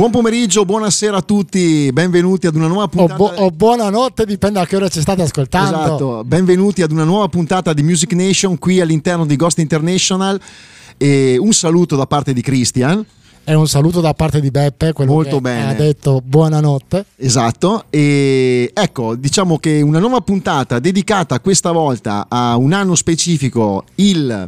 Buon pomeriggio, buonasera a tutti, benvenuti ad una nuova puntata. O buonanotte, dipende a che ora ci state ascoltando. Esatto, benvenuti ad una nuova puntata di Music Nation qui all'interno di Ghost International. E un saluto da parte di Christian. E un saluto da parte di Beppe, quello Molto che bene. ha detto buonanotte. Esatto, e ecco, diciamo che una nuova puntata dedicata questa volta a un anno specifico, il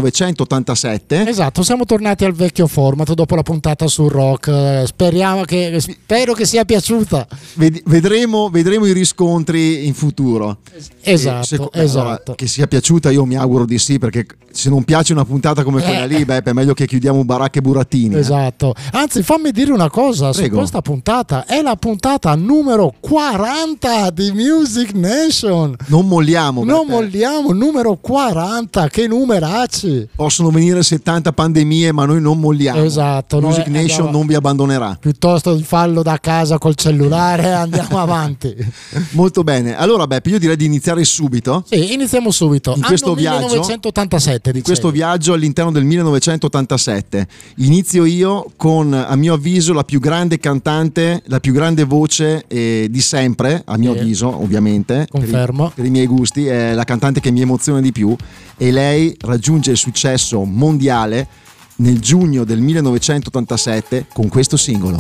1987. Esatto, siamo tornati al vecchio format dopo la puntata sul rock. Spero che sia piaciuta. Vedremo i riscontri in futuro. Esatto. Allora, che sia piaciuta, io mi auguro di sì, perché se non piace una puntata come quella lì, beh, è meglio che chiudiamo baracche e burattini. Esatto. Anzi, fammi dire una cosa. Prego. Su questa puntata, è la puntata numero 40 di Music Nation. Non molliamo, numero 40, che numeracci. Possono venire 70 pandemie, ma noi non molliamo. Esatto. Music Nation non vi abbandonerà. Piuttosto di farlo da casa col cellulare, andiamo avanti. Molto bene. Allora, Beppe, io direi di iniziare subito. Sì, iniziamo subito. In questo viaggio, 1987, in questo viaggio all'interno del 1987. Inizio io con, a mio avviso, la più grande cantante, la più grande voce di sempre, a mio avviso, ovviamente. Confermo. Per i miei gusti, è la cantante che mi emoziona di più, e lei raggiunge il successo mondiale nel giugno del 1987 con questo singolo.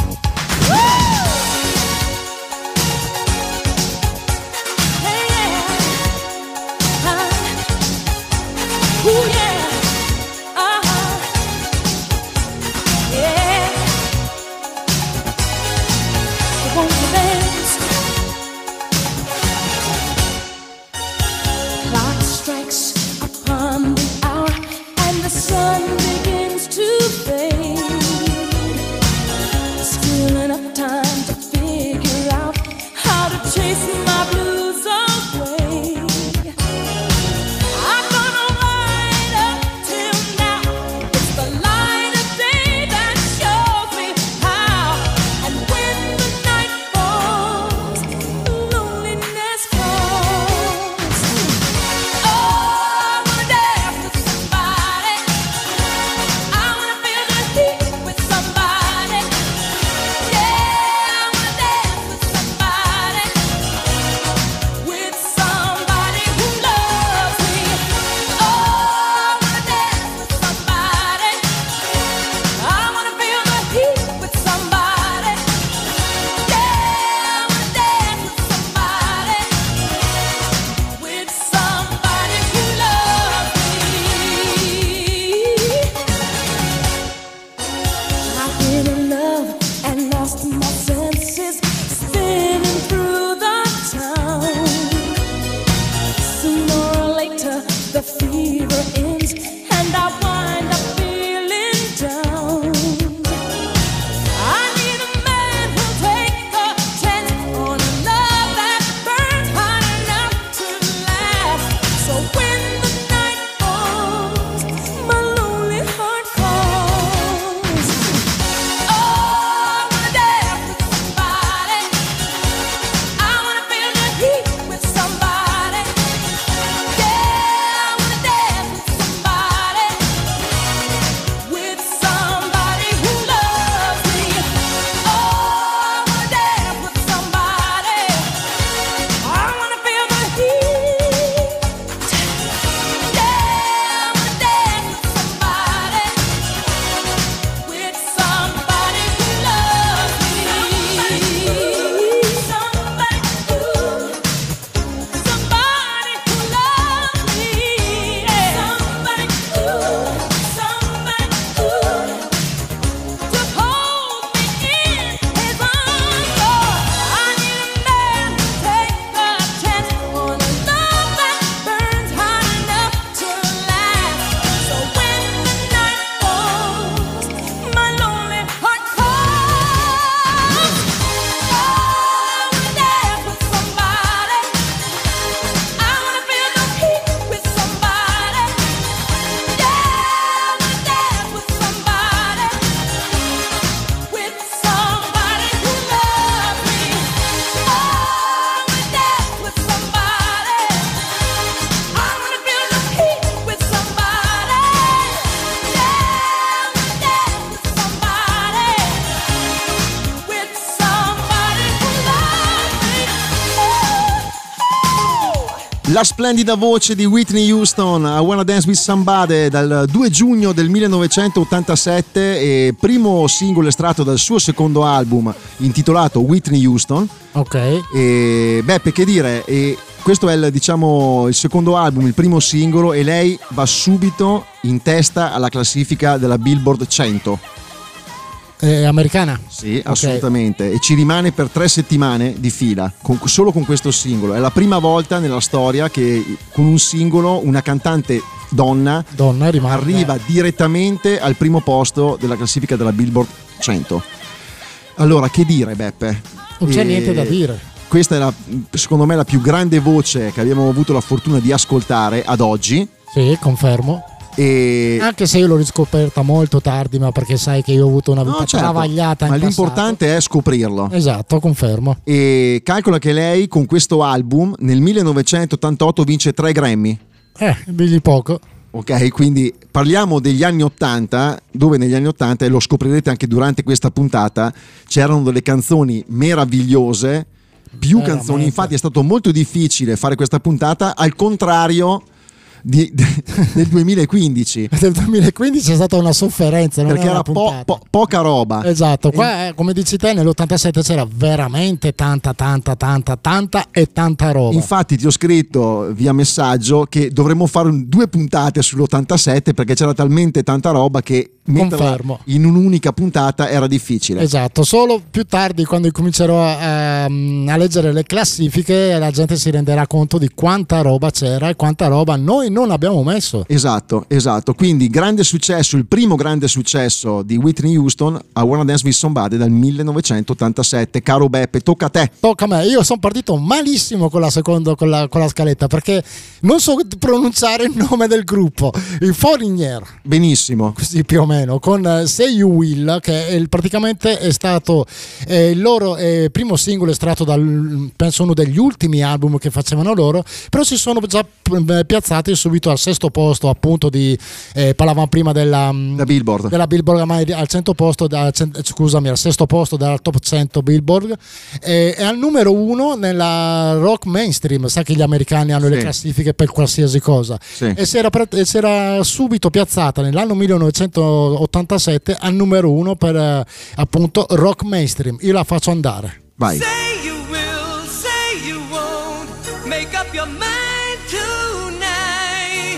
Fall La splendida voce di Whitney Houston, I Wanna Dance With Somebody, dal 2 giugno del 1987, e primo singolo estratto dal suo secondo album intitolato Whitney Houston. Ok. E Beppe, che dire, questo è il secondo album, il primo singolo, e lei va subito in testa alla classifica della Billboard 100. Americana? Sì, okay, assolutamente, e ci rimane per 3 settimane di fila solo con questo singolo. È la prima volta nella storia che con un singolo una cantante donna arriva direttamente al primo posto della classifica della Billboard 100. Allora, che dire, Beppe? Non c'è niente da dire. Questa è secondo me la più grande voce che abbiamo avuto la fortuna di ascoltare ad oggi. Sì, confermo. Anche se io l'ho riscoperta molto tardi, ma perché sai che io ho avuto una vita travagliata in ma l'importante passato. È scoprirlo. Esatto, confermo. E calcola che lei con questo album nel 1988 vince 3 Grammy. Digli poco. Ok, quindi parliamo degli anni 80, dove negli anni 80, e lo scoprirete anche durante questa puntata, c'erano delle canzoni meravigliose, più canzoni. Infatti è stato molto difficile fare questa puntata, al contrario del 2015. Del 2015 è stata una sofferenza, non perché era poca roba. Esatto, qua come dici te nell'87 c'era veramente tanta roba. Infatti ti ho scritto via messaggio che dovremmo fare 2 puntate sull'87 perché c'era talmente tanta roba che metterla in un'unica puntata era difficile. Esatto, solo più tardi, quando comincerò a leggere le classifiche, la gente si renderà conto di quanta roba c'era e quanta roba noi non abbiamo messo. Esatto. Quindi grande successo, il primo grande successo di Whitney Houston, I Wanna Dance With Somebody, dal 1987. Caro Beppe, tocca a te. Tocca a me. Io sono partito malissimo con la scaletta perché non so pronunciare il nome del gruppo, il Foreigner. Benissimo. Così più o meno, con Say You Will, che praticamente è stato il loro primo singolo estratto penso uno degli ultimi album che facevano loro, però si sono già piazzati subito al 6° posto, appunto parlavamo prima della Billboard, ma al 100 posto al 6° posto della top 100 Billboard, è al numero 1 nella rock mainstream. Sai che gli americani hanno le classifiche per qualsiasi cosa, e si era subito piazzata nell'anno 1987 al numero 1 per appunto rock mainstream. Io la faccio andare. Vai. Say you will, say you won't, make up your mind tonight.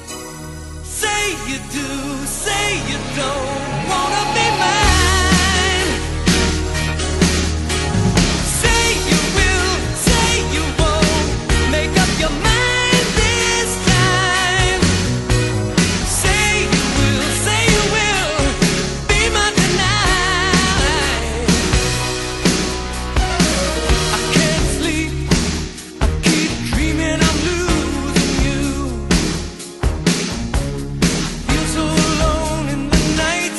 Say you do, say you don't wanna be mine. Say you will, say you won't, make up your mind this time. Say you will be mine tonight. I can't sleep, I keep dreaming I'm losing you. I feel so alone in the night.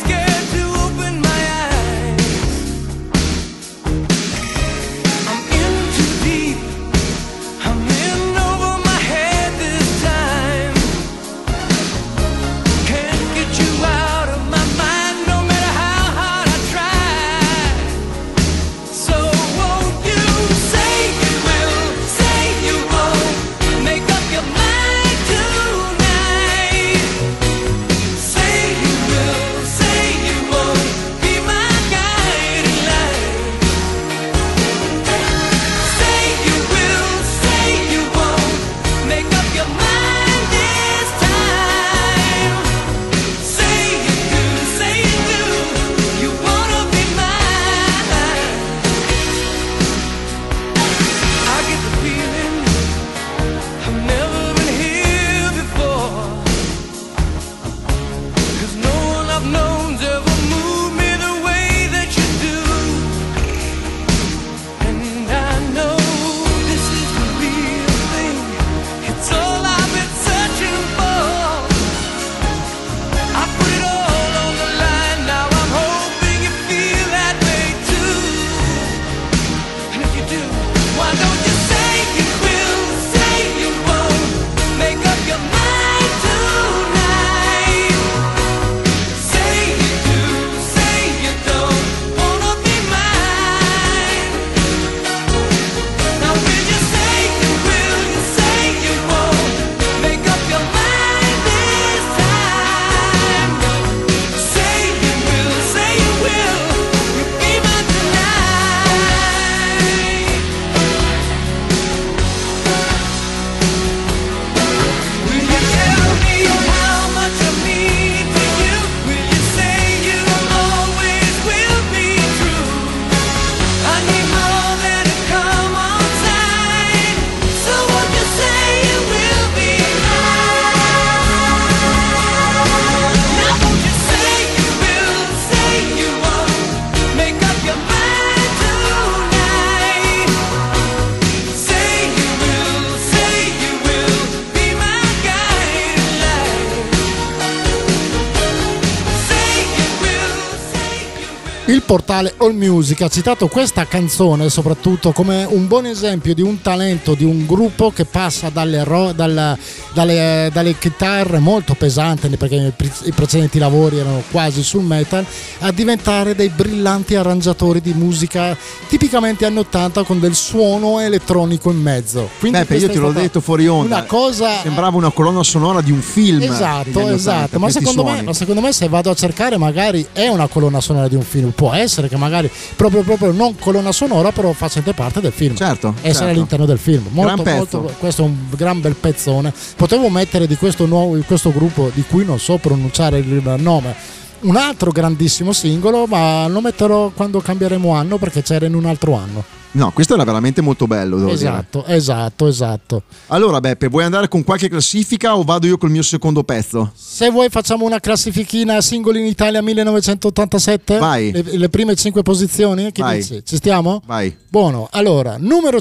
portale AllMusic ha citato questa canzone soprattutto come un buon esempio di un talento di un gruppo che passa dalle chitarre molto pesanti, perché i precedenti lavori erano quasi sul metal, a diventare dei brillanti arrangiatori di musica tipicamente anni 80 con del suono elettronico in mezzo. Quindi io te l'ho detto fuori onda, una cosa, sembrava una colonna sonora di un film. Esatto, ma secondo me se vado a cercare magari è una colonna sonora di un film, può essere che magari proprio non colonna sonora, però facente parte del film, certo, essere all'interno del film. Questo è un gran bel pezzone. Potevo mettere di questo gruppo di cui non so pronunciare il nome un altro grandissimo singolo, ma lo metterò quando cambieremo anno, perché c'era in un altro anno. No, questo era veramente molto bello, devo dire. Esatto. Allora Beppe, vuoi andare con qualche classifica o vado io col mio secondo pezzo? Se vuoi facciamo una classifichina singoli in Italia 1987. Vai. Le prime 5 posizioni, che dici? Ci stiamo? Vai. Buono, allora, numero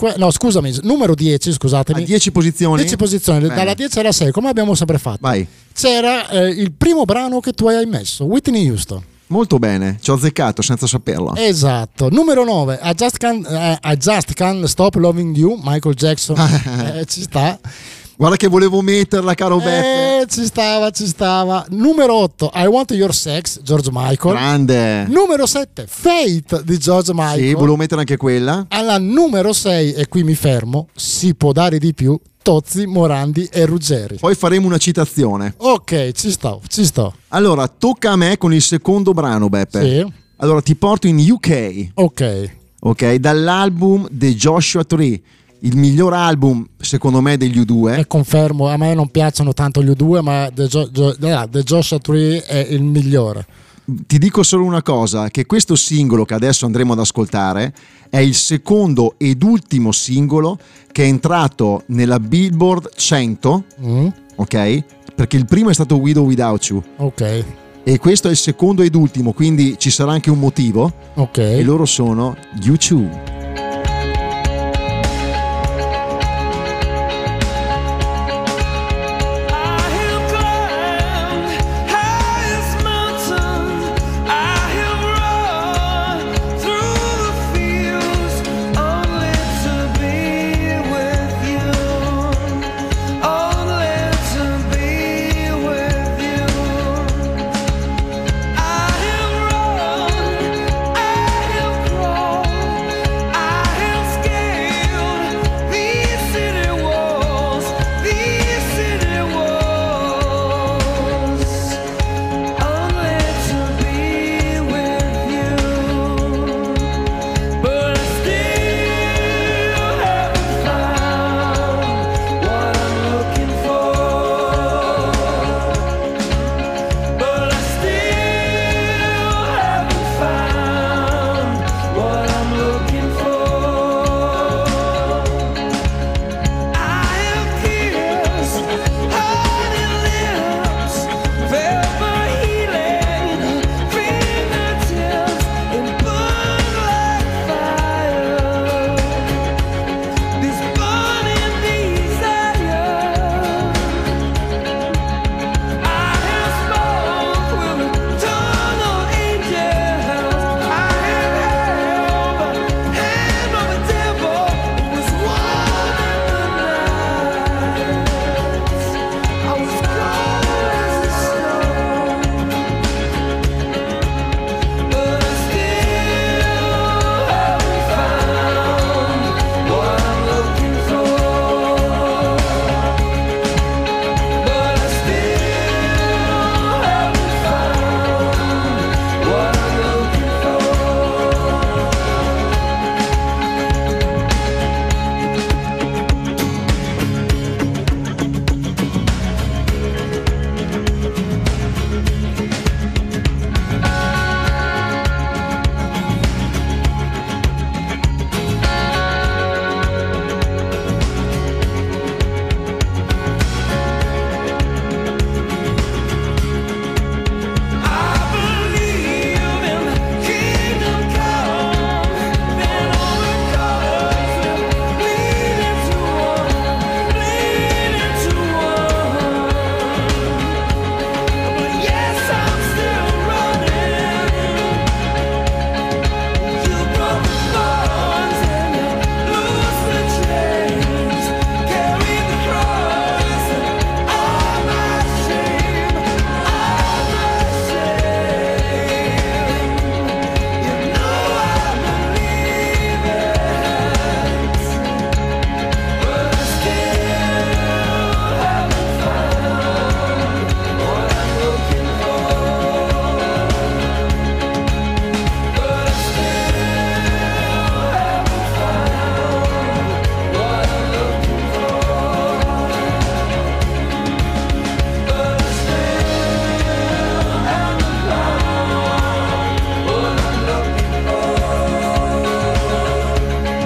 10, scusatemi. 10 posizioni? 10 posizioni, bene. Dalla 10 alla 6, come abbiamo sempre fatto. Vai. C'era il primo brano che tu hai messo, Whitney Houston. Molto bene, ci ho azzeccato senza saperlo. Esatto. Numero 9, I Just Can't Stop Loving You, Michael Jackson. Ci sta. Guarda che volevo metterla, caro Beppe. Ci stava. Numero 8, I Want Your Sex, George Michael. Grande. Numero 7, Fate di George Michael. Sì, volevo mettere anche quella. Alla numero 6, e qui mi fermo, Si può dare di più, Tozzi, Morandi e Ruggeri. Poi faremo una citazione. Ok, ci sto. Allora, tocca a me con il secondo brano, Beppe. Sì. Allora, ti porto in UK. Ok, dall'album The Joshua Tree, il miglior album secondo me degli U2. E confermo, a me non piacciono tanto gli U2, ma The Joshua Tree è il migliore. Ti dico solo una cosa, che questo singolo che adesso andremo ad ascoltare è il secondo ed ultimo singolo che è entrato nella Billboard 100, ok? Perché il primo è stato With or Without You. Ok. E questo è il secondo ed ultimo, quindi ci sarà anche un motivo. Ok. E loro sono U2.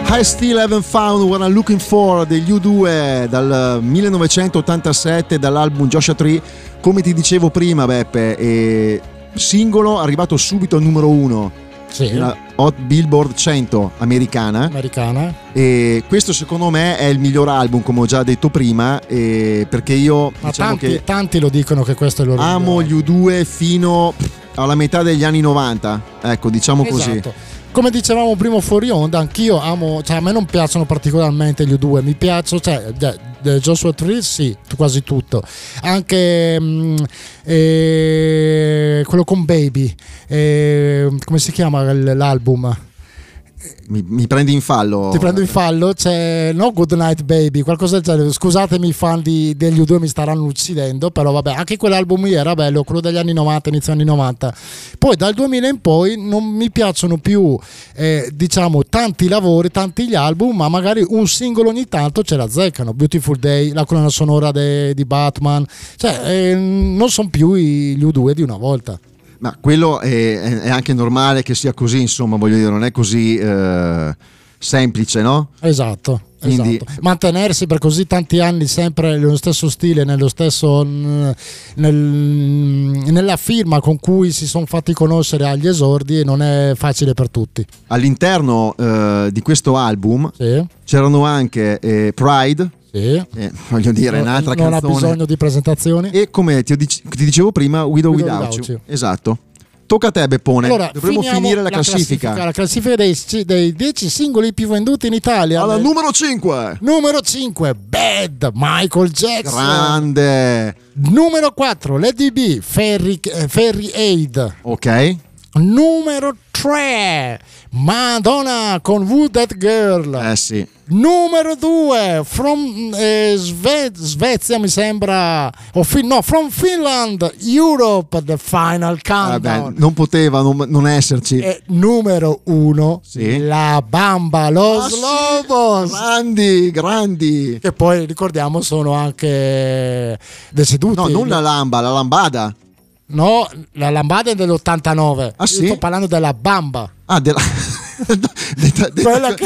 I Still Haven't Found What I'm Looking For degli U2 dal 1987 dall'album Joshua Tree. Come ti dicevo prima, Beppe, singolo arrivato subito al numero 1 nella Hot Billboard 100 americana. E questo secondo me è il miglior album, come ho già detto prima, perché io diciamo tanti lo dicono che questo è il loro amo gli U2 fino alla metà degli anni 90, ecco, diciamo così. Come dicevamo prima fuori onda, anch'io amo, cioè a me non piacciono particolarmente gli U2, mi piacciono, cioè Joshua Tree sì, quasi tutto, anche quello con Baby, come si chiama l'album? Mi prendi in fallo. Ti prendo in fallo, c'è Good Night Baby, qualcosa del genere. Scusatemi, i fan degli U2 mi staranno uccidendo, però vabbè, anche quell'album lì era bello, quello degli anni 90, inizio anni 90. Poi dal 2000 in poi non mi piacciono più diciamo tanti lavori, tanti gli album, ma magari un singolo ogni tanto ce la azzeccano. Beautiful Day, la colonna sonora di Batman, cioè non sono più gli U2 di una volta. Ma quello è anche normale che sia così, insomma, voglio dire, non è così semplice, no? Esatto. Mantenersi per così tanti anni sempre nello stesso stile, nello stesso nella firma con cui si sono fatti conoscere agli esordi non è facile per tutti. All'interno di questo album c'erano anche Pride. Sì. Voglio dire, un'altra canzone. Non ha bisogno di presentazioni. E come ti dicevo prima, With or Without You. Esatto. Tocca a te, Beppone. Allora, dovremmo finire la classifica. La classifica dei 10 singoli più venduti in Italia. Alla numero 5. Numero 5, Bad, Michael Jackson. Grande. Numero 4, Lady B, Ferry Aid. Ok. Numero 3, Madonna con Who That Girl. Sì. Numero 2, from Svezia mi sembra, from Finland, Europe, The Final Countdown. Non poteva non esserci. E numero 1, La Bamba, Los Lobos. Grandi. Che poi ricordiamo sono anche deceduti. No, non la lambada. No, la lambada è dell'89. Ah, sì? Io sto parlando della Bamba. Ah, quella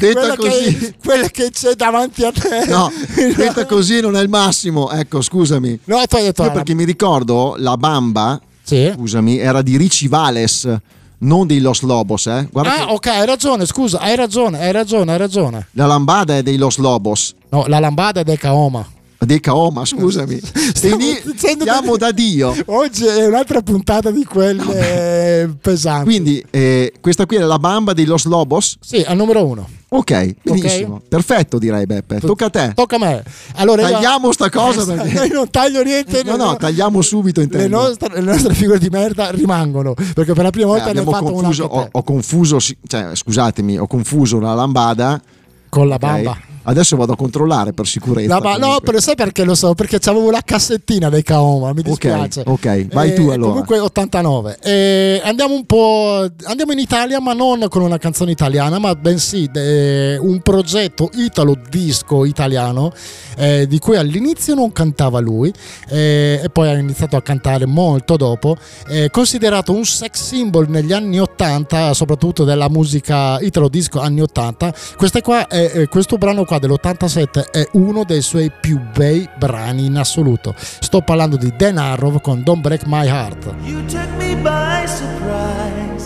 che c'è davanti a te. No, detta così non è il massimo. Ecco, scusami. No, tu hai detto perché mi ricordo la Bamba, scusami, era di Richie Valens, non dei Los Lobos, Guarda ok, hai ragione, scusa, hai ragione. La lambada è dei Los Lobos. No, la lambada è del Kaoma. Dei Kaoma, scusami. Stiamo da Dio. Oggi è un'altra puntata di quelle pesanti. Quindi questa qui è la Bamba dei Los Lobos? Sì, al numero 1. Ok, benissimo. Okay. Perfetto, direi, Beppe. Tocca a te. Tocca a me. Allora, tagliamo sta cosa perché io non taglio niente. No, tagliamo subito, intendo. Le nostre figure di merda rimangono, perché per la prima volta ne ho fatto ho confuso, cioè, scusatemi, ho confuso la lambada con la Bamba. Adesso vado a controllare per sicurezza. No, però sai perché lo so? Perché c'avevo la cassettina dei Kaoma, mi dispiace. Ok, vai tu allora. Comunque 89. Andiamo in Italia, ma non con una canzone italiana, ma bensì un progetto italo disco italiano di cui all'inizio non cantava lui e poi ha iniziato a cantare molto dopo. Considerato un sex symbol negli anni 80, soprattutto della musica italo disco anni 80. Questo brano qua dell'87 è uno dei suoi più bei brani in assoluto. Sto parlando di Dan Harrow con Don't Break My Heart. You took me by surprise,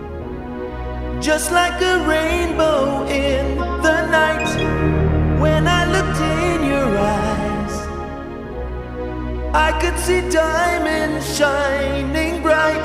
just like a rainbow in the night. When I looked in your eyes, I could see diamonds shining bright.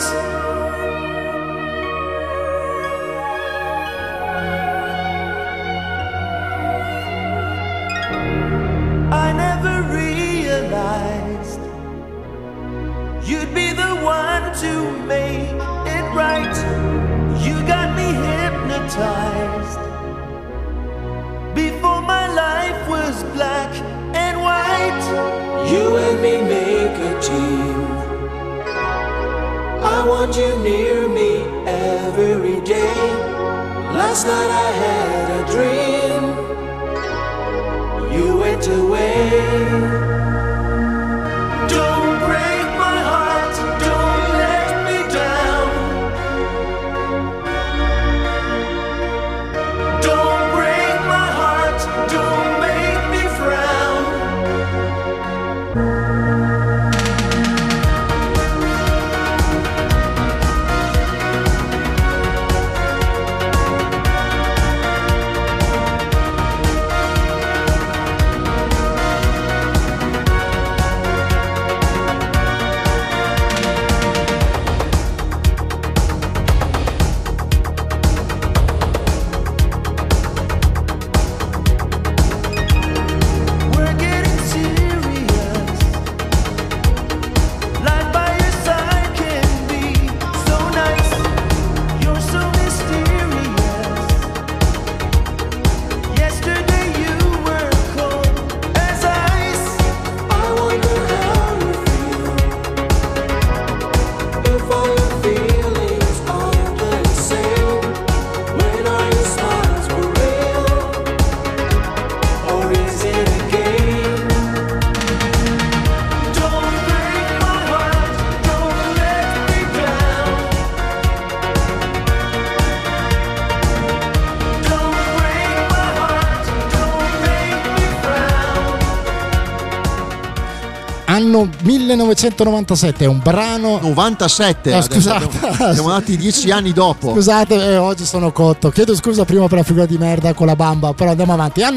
I never realized you'd be the one to make it right. You got me hypnotized before my life was black and white. You and me make a team. I want you near me every day. Last night I had a dream. You went away. Don't break my heart, don't let me down. Don't break Anno 1997, è un brano 97. Scusate, siamo andati 10 anni dopo. Scusate, oggi sono cotto. Chiedo scusa prima per la figura di merda con la bamba, però andiamo avanti. Anno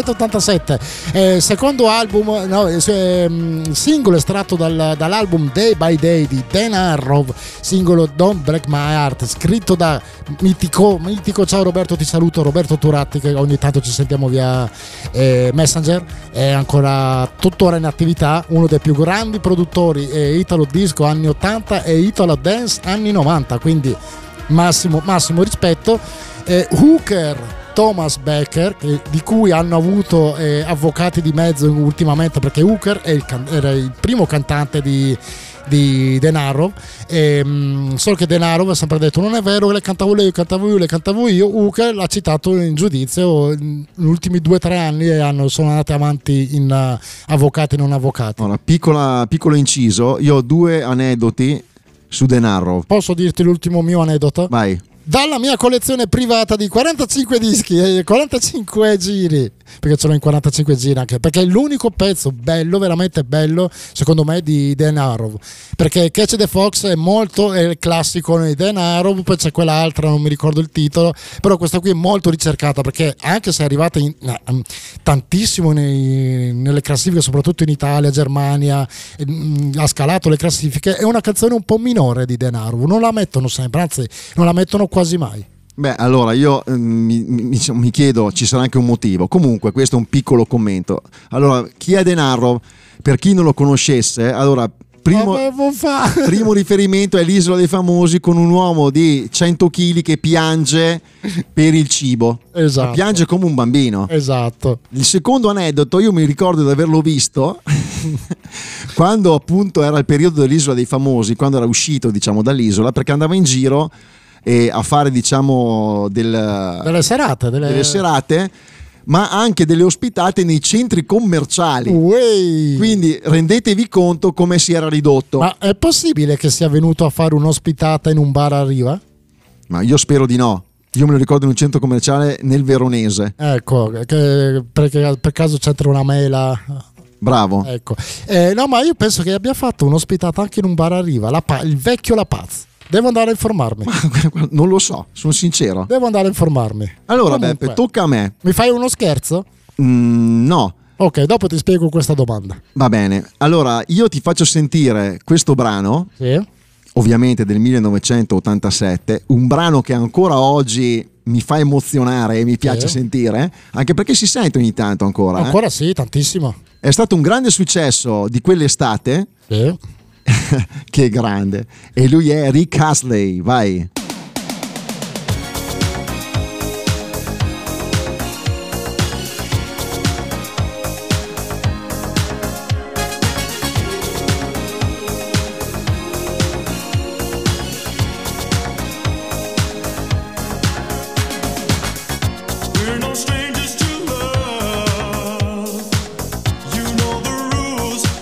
1987, secondo album, singolo estratto dall'album Day by Day di Dan Arrow, singolo Don't Break My Heart, scritto da mitico, ciao Roberto, ti saluto, Roberto Turatti, che ogni tanto ci sentiamo via Messenger, è ancora tuttora in attività, uno dei più grandi produttori Italo Disco anni 80 e Italo Dance anni 90, quindi massimo rispetto. Hooker Thomas Becker, di cui hanno avuto avvocati di mezzo ultimamente, perché Hooker era il primo cantante di Denaro, solo che Denaro ha sempre detto non è vero, le cantavo lei, le cantavo io. Hooker l'ha citato in giudizio negli ultimi 2-3 anni e sono andati avanti in avvocati e non avvocati. Allora, piccolo inciso, io ho 2 aneddoti su Denaro. Posso dirti l'ultimo mio aneddoto? Vai. Dalla mia collezione privata di 45 dischi e 45 giri, perché ce l'ho in 45 giri anche, perché è l'unico pezzo bello, veramente bello, secondo me, di Dan Arrow, perché Catch the Fox è il classico di Dan Arrow, poi c'è quell'altra, non mi ricordo il titolo, però questa qui è molto ricercata, perché anche se è arrivata tantissimo nelle classifiche, soprattutto in Italia, Germania, ha scalato le classifiche, è una canzone un po' minore di Dan Arrow, non la mettono sempre, anzi non la mettono quasi mai. Beh, allora io mi chiedo, ci sarà anche un motivo. Comunque, questo è un piccolo commento. Allora, chi è Dan Arrow? Per chi non lo conoscesse, allora primo riferimento è l'Isola dei Famosi, con un uomo di 100 kg che piange per il cibo. Esatto. Piange come un bambino. Esatto. Il secondo aneddoto, io mi ricordo di averlo visto quando appunto era il periodo dell'Isola dei Famosi, quando era uscito, diciamo, dall'isola, perché andava in giro a fare, diciamo, delle serate, ma anche delle ospitate nei centri commerciali. Quindi rendetevi conto come si era ridotto. Ma è possibile che sia venuto a fare un'ospitata in un bar a Riva? Ma io spero di no. Io me lo ricordo in un centro commerciale nel Veronese. Ecco, perché per caso c'entra una mela. Bravo. Ecco. No, ma io penso che abbia fatto un'ospitata anche in un bar a Riva, il vecchio La Paz. Devo andare a informarmi. Non lo so, sono sincero. Devo andare a informarmi. Allora, comunque, Beppe, tocca a me. Mi fai uno scherzo? No. Ok, dopo ti spiego questa domanda. Va bene. Allora, io ti faccio sentire questo brano, sì, ovviamente del 1987, un brano che ancora oggi mi fa emozionare e mi piace sentire, anche perché si sente ogni tanto ancora. Ancora sì, tantissimo. È stato un grande successo di quell'estate. Sì. Che grande. E lui è Rick Astley, vai.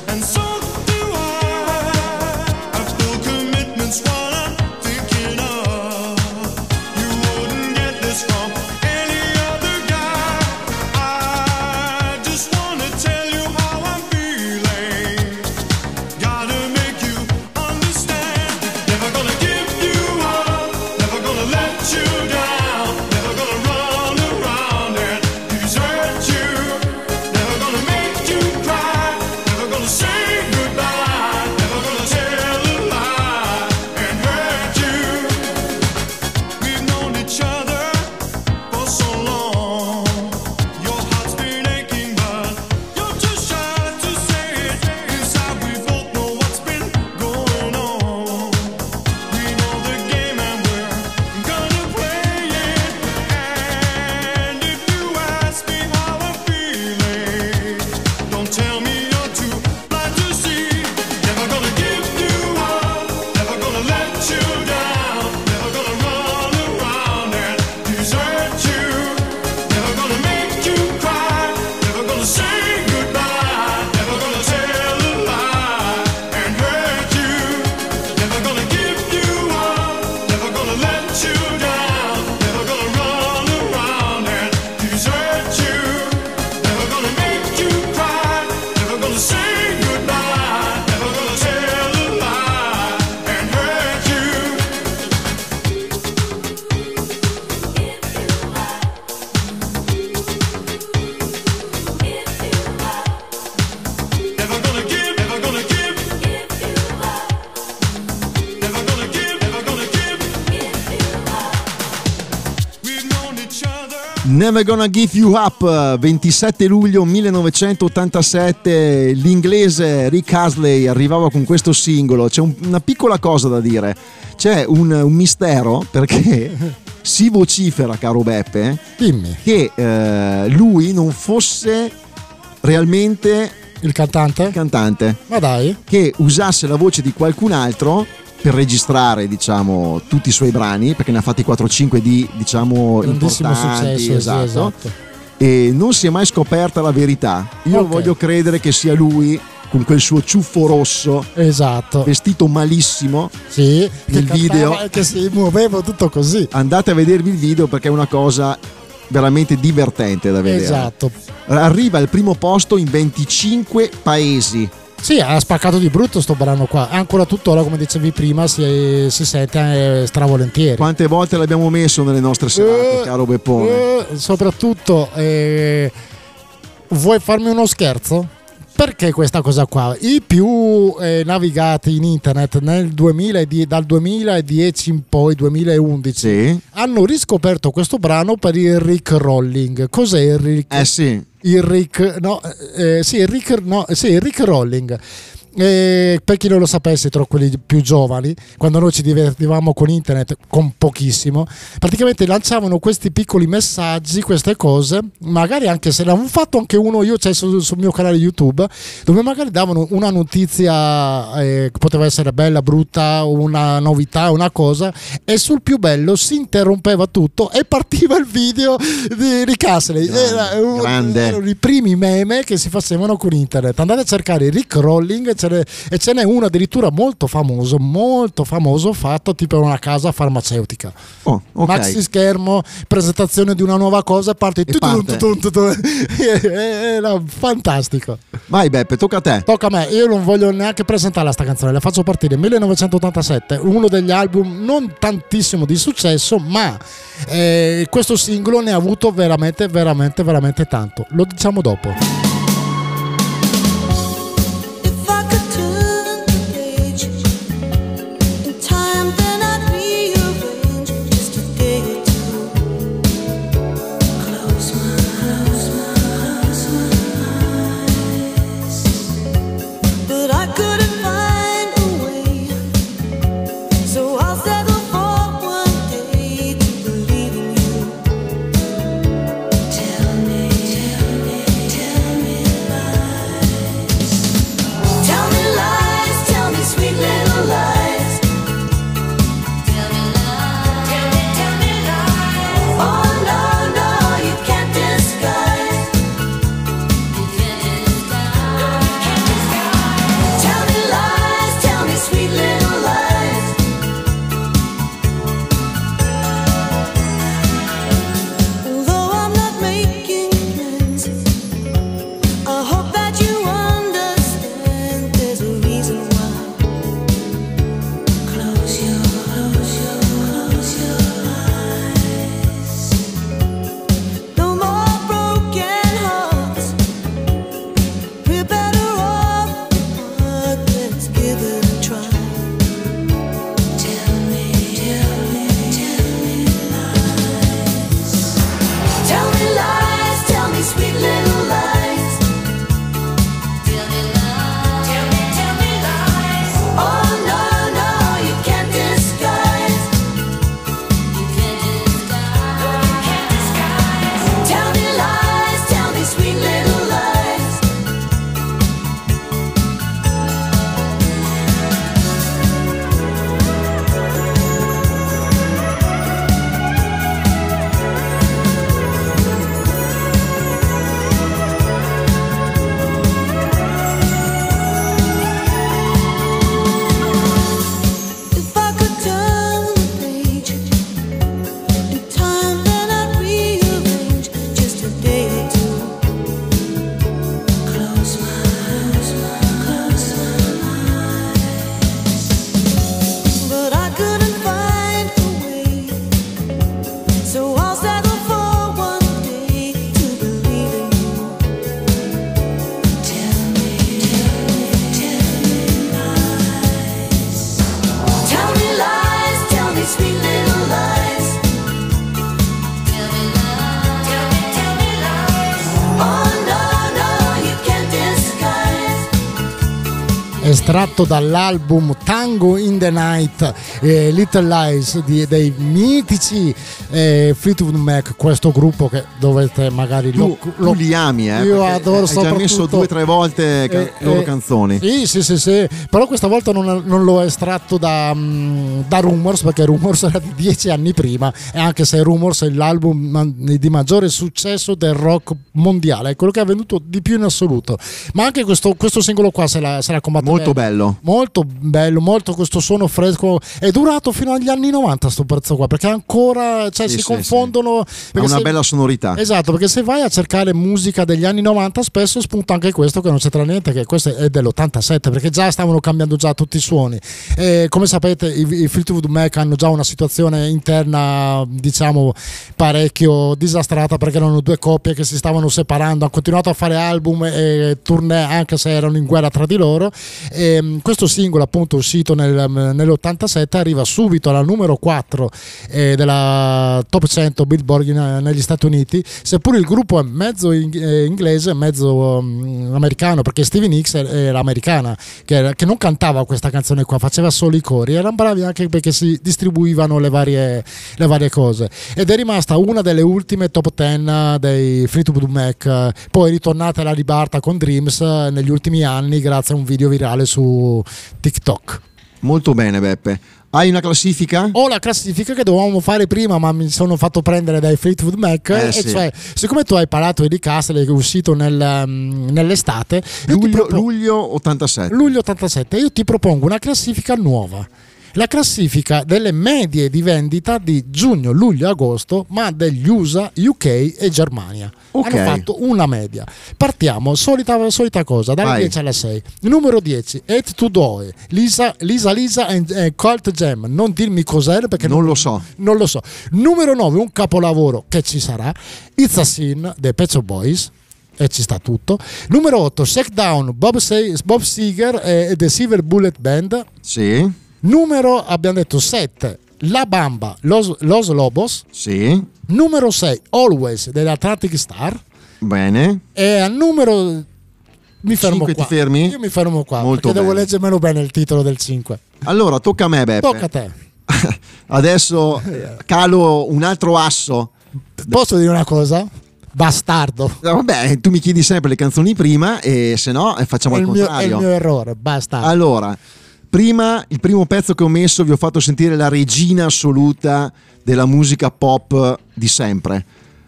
Commitments while I'm thinking of Never Gonna Give You Up, 27 luglio 1987, l'inglese Rick Astley arrivava con questo singolo. C'è una piccola cosa da dire, c'è un mistero, perché si vocifera, caro Beppe, dimmi, che lui non fosse realmente il cantante, ma dai, che usasse la voce di qualcun altro per registrare, diciamo, tutti i suoi brani, perché ne ha fatti 4-5 di, diciamo, grandissimo importanti, successo, esatto. sì, esatto. E non si è mai scoperta la verità. Io voglio credere che sia lui con quel suo ciuffo rosso, esatto, vestito malissimo, sì, nel video, che si muoveva tutto così. Andate a vedervi il video perché è una cosa veramente divertente da vedere. Esatto. Arriva al primo posto in 25 paesi. Sì, ha spaccato di brutto sto brano qua. Ancora tuttora, come dicevi prima, si sente stravolentieri. Quante volte l'abbiamo messo nelle nostre serate, caro Beppone? Soprattutto, vuoi farmi uno scherzo? Perché questa cosa qua? I più navigati in internet dal 2010 in poi, 2011, sì, hanno riscoperto questo brano per il Rick Rolling. Cos'è il Rick? Sì. Il Rick Rolling. Per chi non lo sapesse, tra quelli più giovani, quando noi ci divertivamo con internet con pochissimo, praticamente lanciavano questi piccoli messaggi, queste cose, magari anche se l'hanno fatto anche uno io, cioè sul mio canale YouTube, dove magari davano una notizia che poteva essere bella, brutta, una novità, una cosa, e sul più bello si interrompeva tutto e partiva il video di Rick Astley. Erano i primi meme che si facevano con internet. Andate a cercare Rick Rolling e ce n'è uno addirittura molto famoso fatto tipo in una casa farmaceutica. Maxi schermo, presentazione di una nuova cosa, parte. Era fantastico. Vai Beppe, tocca a te. Tocca a me. Io non voglio neanche presentarla sta canzone, la faccio partire. 1987, uno degli album non tantissimo di successo, ma questo singolo ne ha avuto veramente tanto. Lo diciamo dopo. Tell me estratto dall'album Tango in the Night, Little Lies dei mitici Fleetwood Mac, questo gruppo che dovete magari tu li ami, io adoro, hai già messo 2 o 3 volte loro canzoni. Sì, però questa volta non l'ho estratto da Rumors, perché Rumors era di 10 anni prima, e anche se Rumors è l'album di maggiore successo del rock mondiale, è quello che ha venduto di più in assoluto, ma anche questo singolo qua se la combatte molto bello, molto questo suono fresco, è durato fino agli anni 90 sto pezzo qua, perché ancora si confondono, ha una bella sonorità, esatto, perché se vai a cercare musica degli anni 90 spesso spunta anche questo, che non c'entra niente, che questo è dell'87, perché già stavano cambiando già tutti i suoni. Come sapete i Fleetwood Mac hanno già una situazione interna, diciamo, parecchio disastrata, perché erano 2 coppie che si stavano separando, hanno continuato a fare album e tournée anche se erano in guerra tra di loro. Questo singolo, appunto, uscito nell'87, arriva subito alla numero 4 della top 100 Billboard negli Stati Uniti, seppur il gruppo è mezzo inglese, mezzo americano, perché Stevie Nicks era americana, che non cantava questa canzone qua, faceva solo i cori, erano bravi anche perché si distribuivano le varie cose, ed è rimasta una delle ultime top 10 dei Fleetwood Mac, poi ritornata alla ribalta con Dreams negli ultimi anni grazie a un video virale su TikTok. Molto bene, Beppe. Hai una classifica? Ho la classifica che dovevamo fare prima, ma mi sono fatto prendere dai Fleetwood Mac. Sì. Cioè, siccome tu hai parlato di Castle, che è uscito nell'estate, luglio 87. Luglio 87, io ti propongo una classifica nuova. La classifica delle medie di vendita di giugno, luglio e agosto, ma degli USA, UK e Germania. Okay. Hanno fatto una media. Partiamo, solita cosa, dalla 10 alla 6. Numero 10, Hate to Die, Lisa e Cult Jam. Non dirmi cos'è perché non lo so. Numero 9, un capolavoro che ci sarà, It's a Sin dei Pet Shop Boys. E ci sta tutto. Numero 8, Shakedown, Bob Seger e The Silver Bullet Band. Sì. Numero, abbiamo detto 7, La Bamba, Los Lobos. Sì. Numero 6, Always dell'Atlantic Star. Bene. E al numero, mi fermo 5 qua. ti fermi? Io mi fermo qua. Molto perché bene. devo leggermelo bene il titolo del 5. Allora tocca a me, Beppe. Tocca a te. Adesso calo un altro asso. Posso dire una cosa? Bastardo. Vabbè, tu mi chiedi sempre le canzoni prima, e se no facciamo il contrario. È il mio errore, bastardo. Allora, il primo pezzo che ho messo, vi ho fatto sentire la regina assoluta della musica pop di sempre.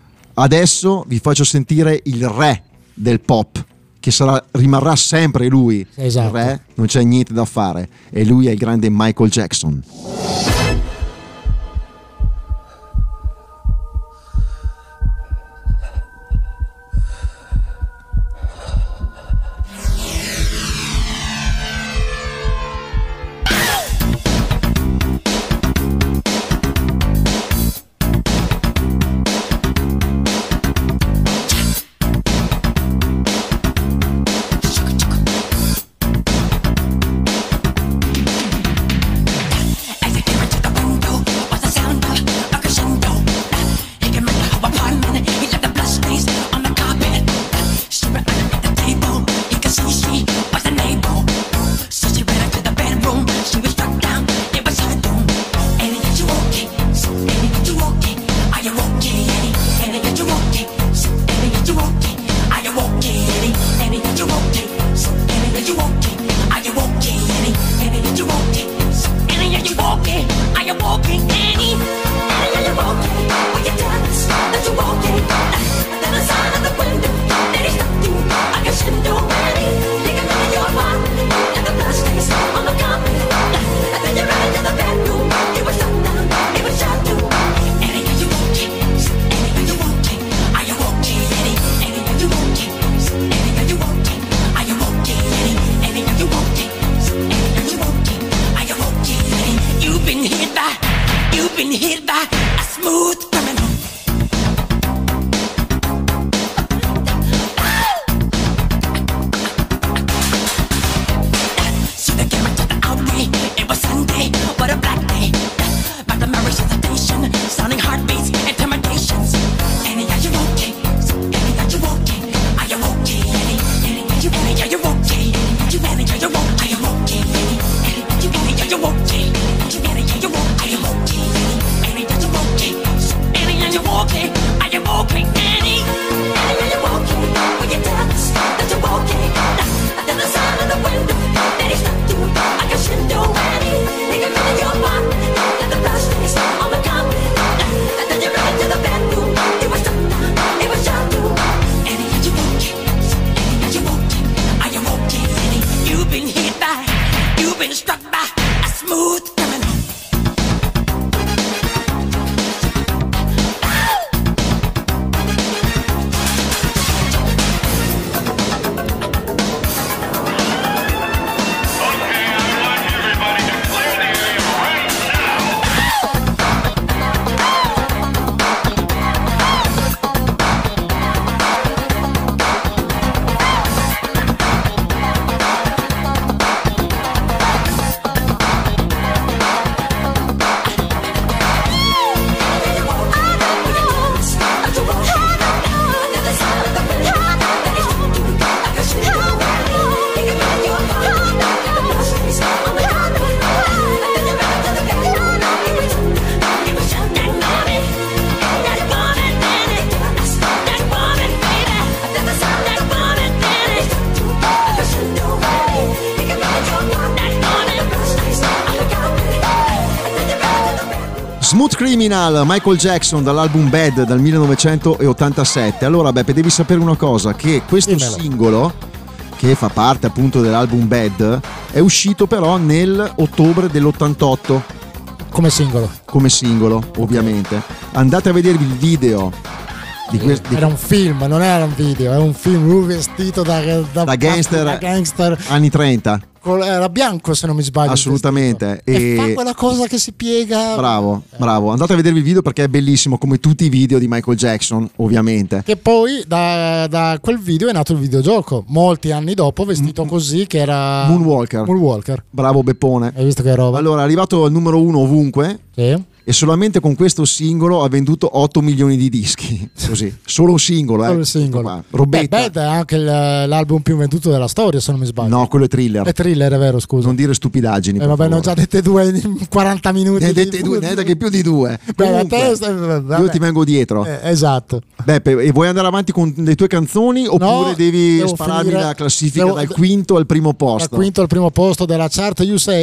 Adesso vi faccio sentire il re del pop, che rimarrà sempre lui. Esatto. Il re, non c'è niente da fare. E lui è il grande Michael Jackson. As I Criminal, Michael Jackson, dall'album Bad del 1987. Allora Beppe, devi sapere una cosa, che questo singolo, che fa parte appunto dell'album Bad, è uscito però nel ottobre dell'88 come singolo ovviamente. Andate a vedervi il video era un film, non era un video, è un film. Lui vestito da gangster anni 30. Era bianco, se non mi sbaglio. Assolutamente. E fa quella cosa che si piega. Bravo. Andate a vedervi il video perché è bellissimo, come tutti i video di Michael Jackson, ovviamente. Che poi da quel video è nato il videogioco, molti anni dopo, vestito così, che era Moonwalker. Bravo Beppone. Hai visto che roba? Allora, è arrivato al numero 1 ovunque. Sì. E solamente con questo singolo ha venduto 8 milioni di dischi. Così, solo un singolo. Solo il singolo. Robetta. Bad è anche l'album più venduto della storia, se non mi sbaglio. No, quello è Thriller. È Thriller, è vero, scusa. Non dire stupidaggini. Vabbè, ne ho già dette due in 40 minuti. Ne hai dette due, ne hai che più di due. Io ti vengo dietro. Esatto. Beppe, e vuoi andare avanti con le tue canzoni oppure devi spararmi la classifica dal quinto al primo posto? Dal quinto al primo posto della chart USA,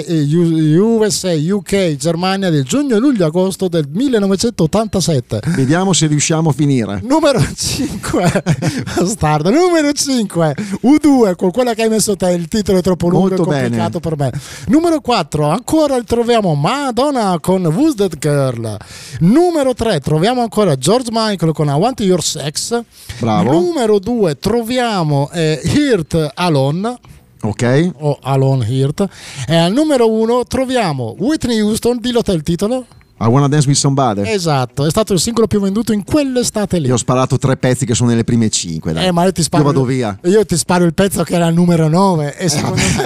UK, Germania del giugno, luglio, agosto del 1987. Vediamo se riusciamo a finire. Numero 5 bastardo. Numero 5 U2, con quella che hai messo te, il titolo è troppo lungo e complicato per me. Numero 4 ancora troviamo Madonna con Who's That Girl. Numero 3 troviamo ancora George Michael con I Want Your Sex. Bravo. Numero 2 troviamo Heart Alone. Ok. O Alone Heart. E al numero 1 troviamo Whitney Houston, dillo te il titolo. I Wanna Dance With Somebody. Esatto, è stato il singolo più venduto in quell'estate lì. Io ho sparato 3 pezzi che sono nelle prime 5. Dai. Ma io ti sparo. Io vado via. Io ti sparo il pezzo che era il numero 9 e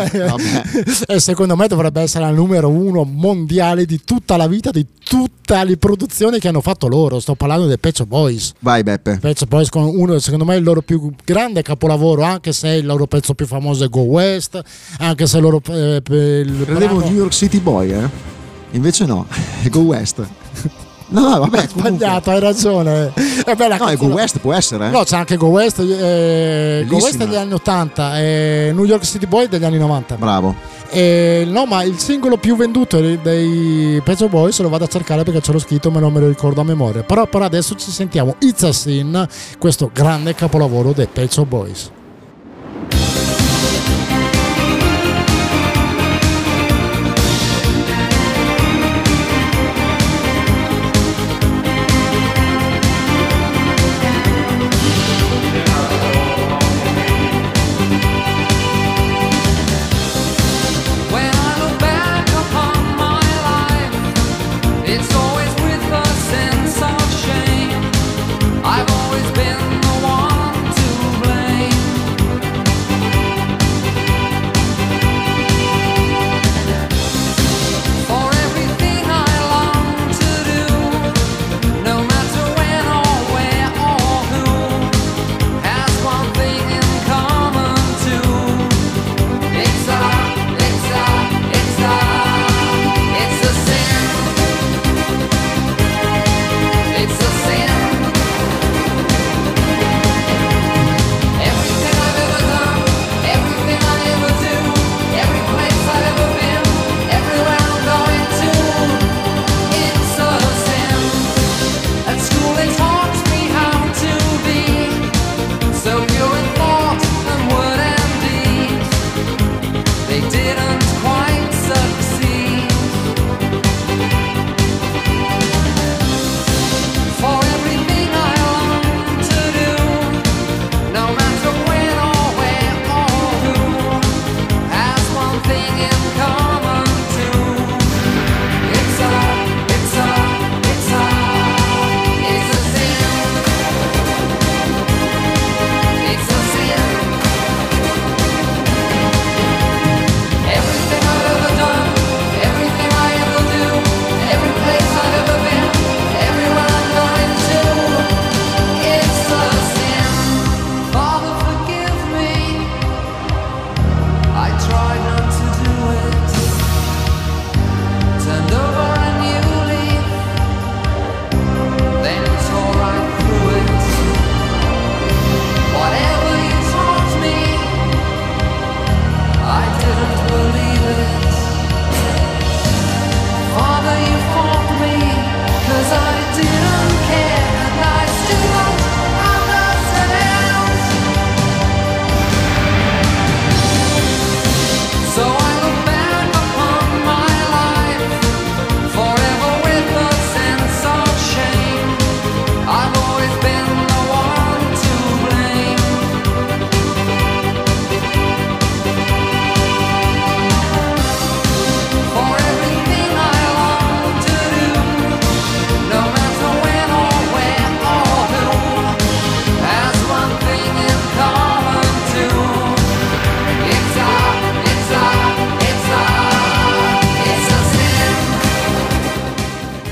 secondo me dovrebbe essere il numero 1 mondiale di tutta la vita, di tutte le produzioni che hanno fatto loro. Sto parlando dei Pet Shop Boys. Vai Beppe. Pet Shop Boys con uno, secondo me, il loro più grande capolavoro, anche se il loro pezzo più famoso è Go West, anche se il loro credevo New York City Boy, invece no, è Go West. No, vabbè, sbagliato, hai ragione. No, Go West può essere. No, c'è anche Go West. Go West degli anni 80 e New York City Boy degli anni 90. Bravo. No, ma il singolo più venduto dei Pet Shop Boys lo vado a cercare perché ce l'ho scritto, ma non me lo ricordo a memoria. Però adesso ci sentiamo It's a Sin, questo grande capolavoro dei Pet Shop Boys. I've always been the one to blame.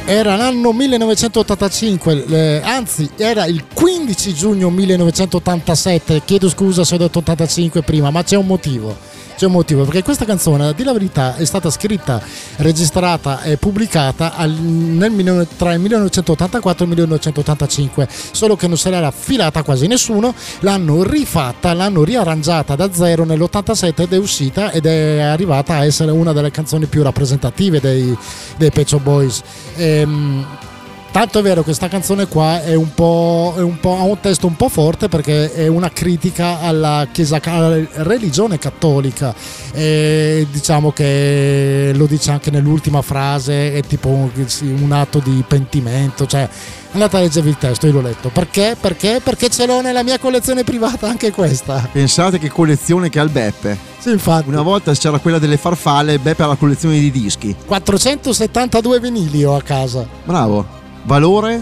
Era l'anno 1985, anzi era il 15 giugno 1987, chiedo scusa se ho detto 85 prima, ma c'è un motivo. C'è un motivo, perché questa canzone, a dire la verità, è stata scritta, registrata e pubblicata tra il 1984 e il 1985, solo che non se l'era filata quasi nessuno, l'hanno rifatta, l'hanno riarrangiata da zero nell'87 ed è uscita ed è arrivata a essere una delle canzoni più rappresentative dei Pet Shop Boys. Tanto è vero che questa canzone qua ha un testo un po' forte, perché è una critica alla religione cattolica, e diciamo che lo dice anche nell'ultima frase, è tipo un atto di pentimento, cioè andate a leggervi il testo, io l'ho letto. Perché ce l'ho nella mia collezione privata anche questa. Pensate che collezione che ha il Beppe. Sì, infatti. Una volta c'era quella delle farfalle, il Beppe ha la collezione di dischi. 472 vinili ho a casa. Bravo. Valore?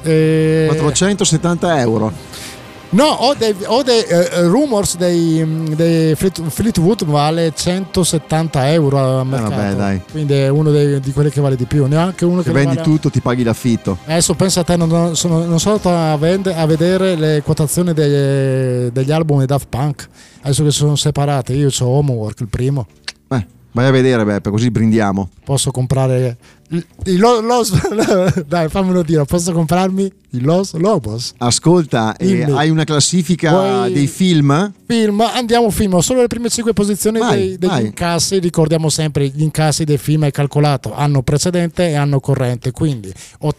470 euro. No, ho dei rumors dei Fleetwood vale 170 euro a mercato. Vabbè, dai. Quindi è uno di quelli che vale di più. Neanche uno Se che vendi vale... tutto ti paghi l'affitto. Adesso pensa a te, non sono andato a vedere le quotazioni degli album di Daft Punk. Adesso che sono separati, io ho Homework, il primo. Vai a vedere, Beppe, così brindiamo. Posso comprare dai, fammelo dire, posso comprarmi i Los Lobos? Ascolta, hai una classifica dei film? Andiamo film, solo le prime 5 posizioni degli incassi. Ricordiamo sempre gli incassi dei film è calcolato anno precedente e anno corrente, quindi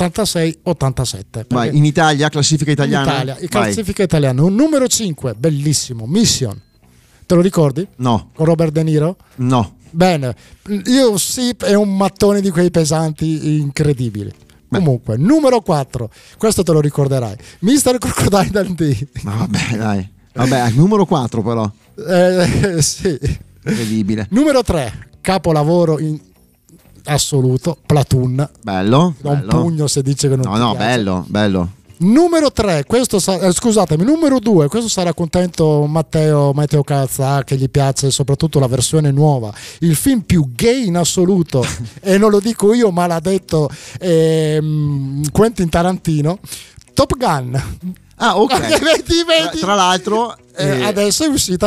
86-87. Vai, in Italia, classifica italiana? In Italia, classifica italiana. Un numero 5, bellissimo, Mission. Te lo ricordi? No. Con Robert De Niro? No. Bene, io sì, è un mattone di quei pesanti incredibili. Comunque, numero 4, questo te lo ricorderai, Mr. Crocodile Dundee. Ma vabbè, dai. Vabbè, numero 4 però. Sì. Incredibile. Numero 3, capolavoro in assoluto, Platoon. Bello. Da un pugno se dice che non ti piace. bello. Numero 3, scusatemi, numero 2, questo sarà contento Matteo Calza, che gli piace soprattutto la versione nuova, il film più gay in assoluto e non lo dico io ma l'ha detto Quentin Tarantino, Top Gun. Ah, ok. Vedi. Tra l'altro adesso è uscita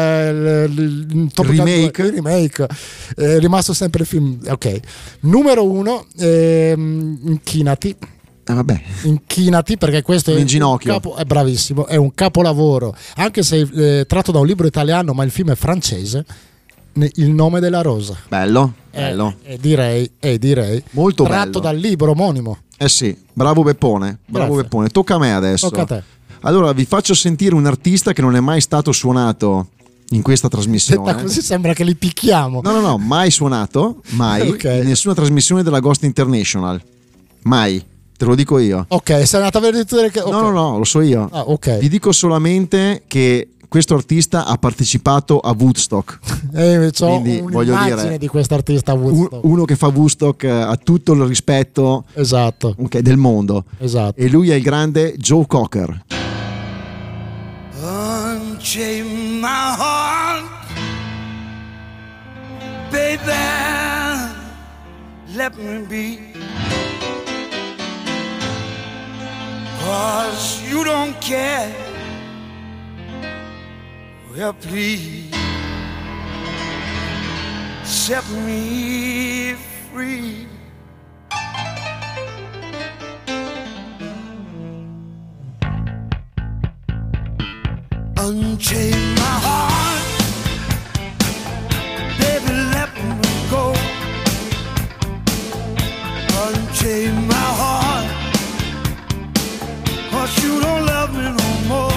il Top remake. Gun, il remake. È rimasto sempre il film. Ok. Numero 1, Inchinati. Vabbè. Inchinati, perché questo in ginocchio. È bravissimo, è un capolavoro, anche se è tratto da un libro italiano, ma il film è francese. Il nome della rosa. Bello. E direi molto tratto bello. Dal libro omonimo. Sì, bravo Beppone. Tocca a me adesso. Tocca a te. Allora vi faccio sentire un artista che non è mai stato suonato in questa trasmissione. Così sembra che li picchiamo. No, mai suonato, mai Okay. in nessuna trasmissione della Ghost International. Mai. Te lo dico io. Ok, sei andato a vedere tutte le... Okay. No, lo so io. Ah, ok. Vi dico solamente che questo artista ha partecipato a Woodstock. Quindi voglio dire di questo artista Woodstock. Uno che fa Woodstock ha tutto il rispetto, esatto, del mondo. Esatto. E lui è il grande Joe Cocker. Unchain my heart, baby, let me be. 'Cause you don't care. Well, please set me free. Unchain my heart, baby, let me go. Unchain my heart, 'cause you don't love me no more.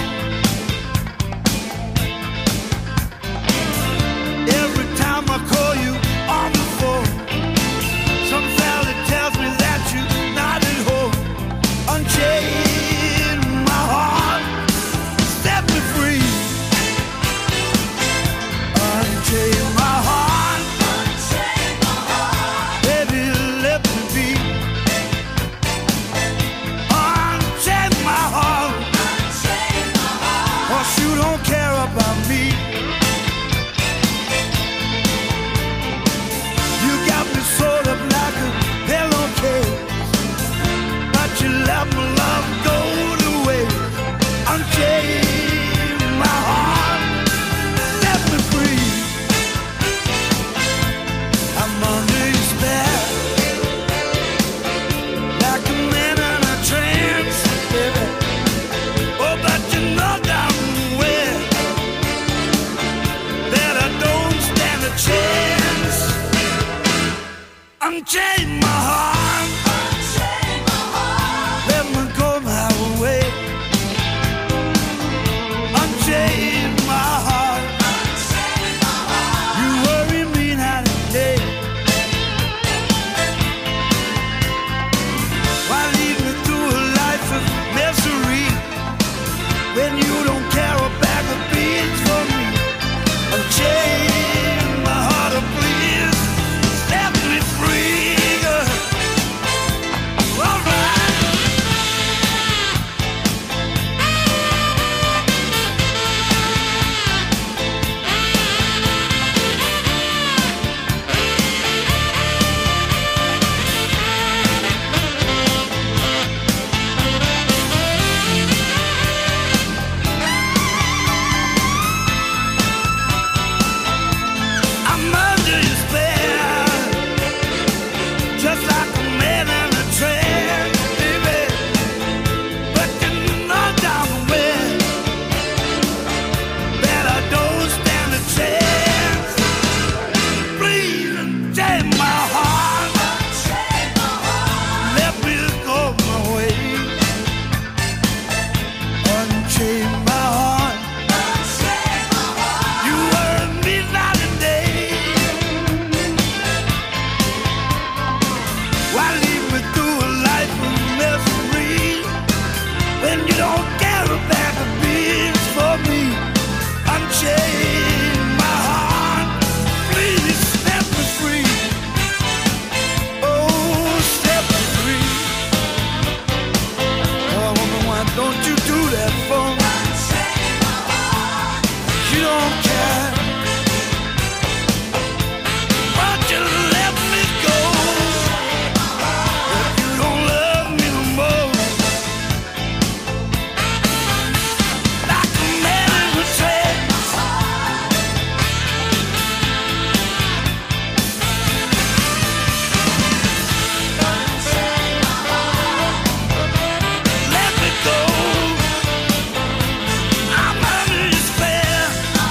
Every time I call you on the phone, some fella tells me that you're not at home. Unchain my heart, set me free. Unchain my heart, baby, let me be. don't care. Why'd you let me go? If you don't love me no more. Like a man in a trance. Let me go. I'm under your spell.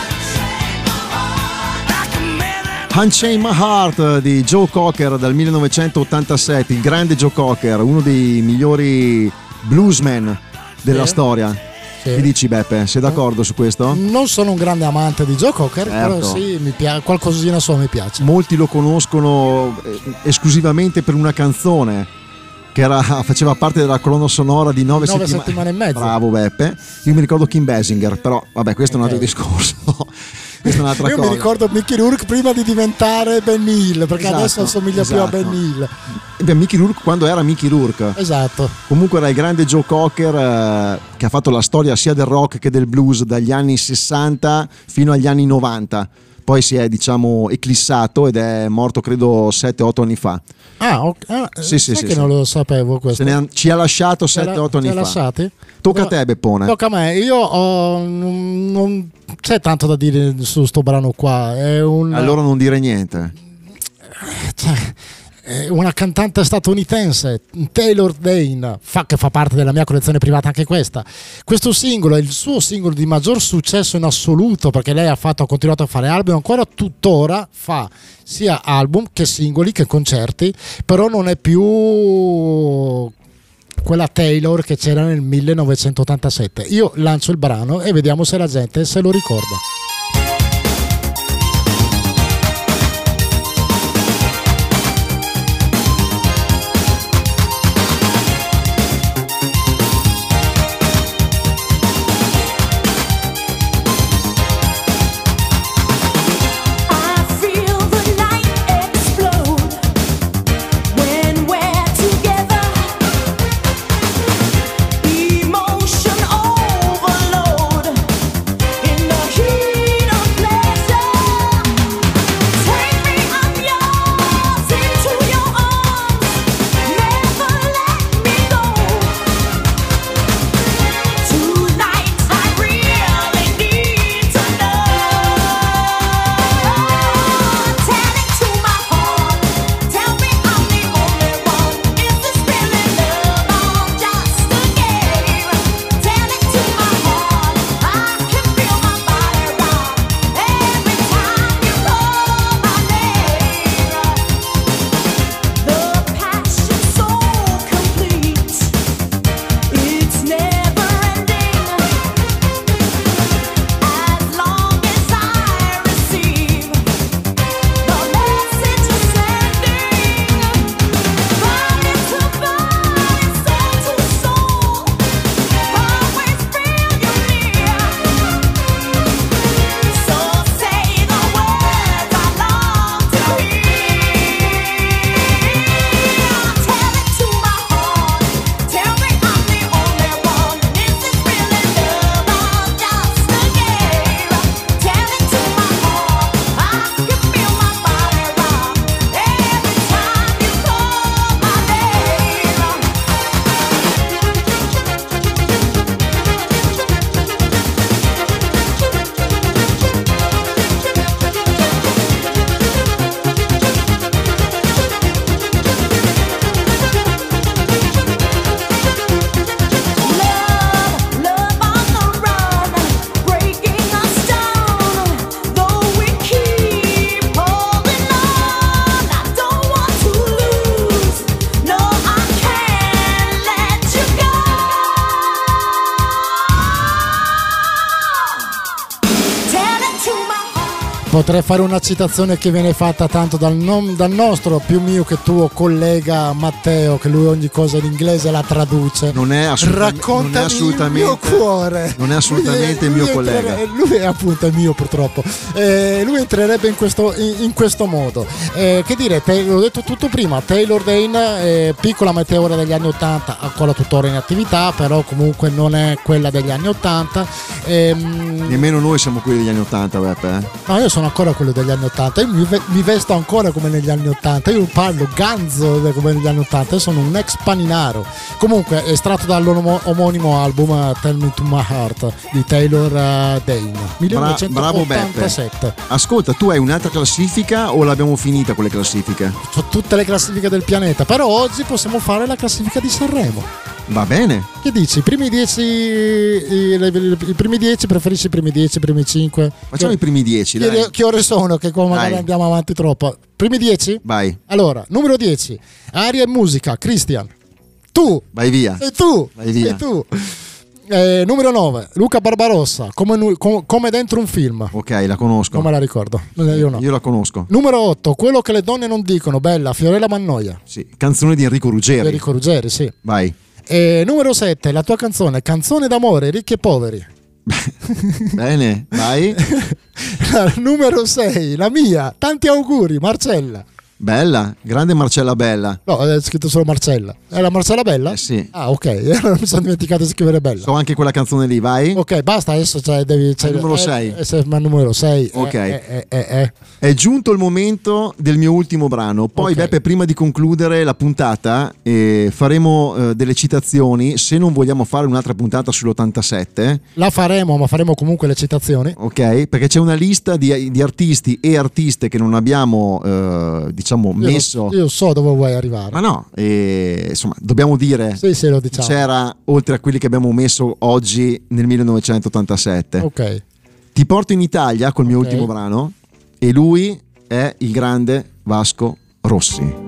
Like a man in a Unchain My Heart di Joe Cocker dal 1987, il grande Joe Cocker, uno dei migliori bluesmen della storia. Sì. Che dici, Beppe? Sei d'accordo su questo? Non sono un grande amante di Joe Cocker, però Certo. sì, mi piace, qualcosina sua mi piace. Molti lo conoscono esclusivamente per una canzone che faceva parte della colonna sonora di 9 settimane e mezzo. Bravo Beppe. Io mi ricordo Kim Basinger, però vabbè, questo è un altro Ok. discorso. Questa è un'altra Io cosa. mi ricordo Mickey Rourke prima di diventare Ben Hill, perché Esatto, adesso assomiglia più a esatto. Ben Hill. Beh, Mickey Rourke quando era Mickey Rourke. Esatto. Comunque era il grande Joe Cocker che ha fatto la storia sia del rock che del blues dagli anni 60 fino agli anni 90. Poi si è, diciamo, eclissato ed è morto credo 7-8 anni fa. Ah, ok. Sì, sai sì, che sì. non lo sapevo questo. Ci ha lasciato Te la- 7-8 anni te fa. lasciati? Tocca a No, te, Beppone. Tocca a me. Io non c'è tanto da dire su sto brano qua. È un Allora non dire niente. è una cantante statunitense, Taylor Dayne, che fa parte della mia collezione privata anche questa. Questo singolo è il suo singolo di maggior successo in assoluto, perché lei ha continuato a fare album, ancora tuttora fa sia album che singoli che concerti, però non è più quella Taylor che c'era nel 1987. Io lancio il brano e vediamo se la gente se lo ricorda. I feel the night explode when we're together. Emotion overload in the heat. Potrei fare una citazione che viene fatta tanto dal nostro più mio che tuo collega Matteo, che lui ogni cosa in inglese la traduce. Non è Raccontami il mio cuore. Non è assolutamente il mio collega. Lui è appunto il mio, purtroppo. Lui entrerebbe in questo modo. Che dire, l'ho detto tutto prima, Taylor Dayne, piccola meteora degli anni 80, ancora tuttora in attività, però comunque non è quella degli anni 80. Nemmeno noi siamo quelli degli anni 80, Beppe. No, io sono ancora quello degli anni 80, io mi vesto ancora come negli anni 80, io parlo ganzo come negli anni 80, io sono un ex paninaro. Comunque estratto dall'omonimo album Tell Me To My Heart di Taylor Dayne, 1987. Bravo Beppe. Ascolta, tu hai un'altra classifica o l'abbiamo finita con le classifiche? Ho tutte le classifiche del pianeta, però oggi possiamo fare la classifica di Sanremo. Va bene. Che dici? I primi 10, i primi 10, preferisci i primi 10, i primi 5? Facciamo i primi 10, dai. Che ore sono? Che come magari andiamo avanti troppo. Primi 10? Vai. Allora, numero 10, aria e musica, Christian. Tu. Vai via. Sei tu. Vai via. Sei tu. Numero 9, Luca Barbarossa, come dentro un film. Ok, la conosco. Non me la ricordo. Io no. Io la conosco. Numero 8, quello che le donne non dicono, bella, Fiorella Mannoia. Sì, canzone di Enrico Ruggeri. Enrico Ruggeri, sì. Vai. Numero 7, la tua canzone, canzone d'amore, ricchi e poveri. Bene, vai. Numero 6, la mia, tanti auguri, Marcella. Bella, grande Marcella Bella. No, è scritto solo Marcella. È la Marcella Bella? Sì. Ah, ok, mi sono dimenticato di scrivere Bella. So anche quella canzone lì, vai. Ok, basta, adesso devi... numero 6. Numero 6. Ok. È giunto il momento del mio ultimo brano. Poi, Beppe, prima di concludere la puntata, faremo delle citazioni. Se non vogliamo fare un'altra puntata sull'87, la faremo, ma faremo comunque le citazioni. Ok, perché c'è una lista di artisti e artiste che non abbiamo, diciamo, messo. Io so dove vuoi arrivare. Ma no, insomma, dobbiamo dire. Sì, lo diciamo. C'era, oltre a quelli che abbiamo messo oggi nel 1987. Ok. Ti porto in Italia col mio ultimo brano, e lui è il grande Vasco Rossi.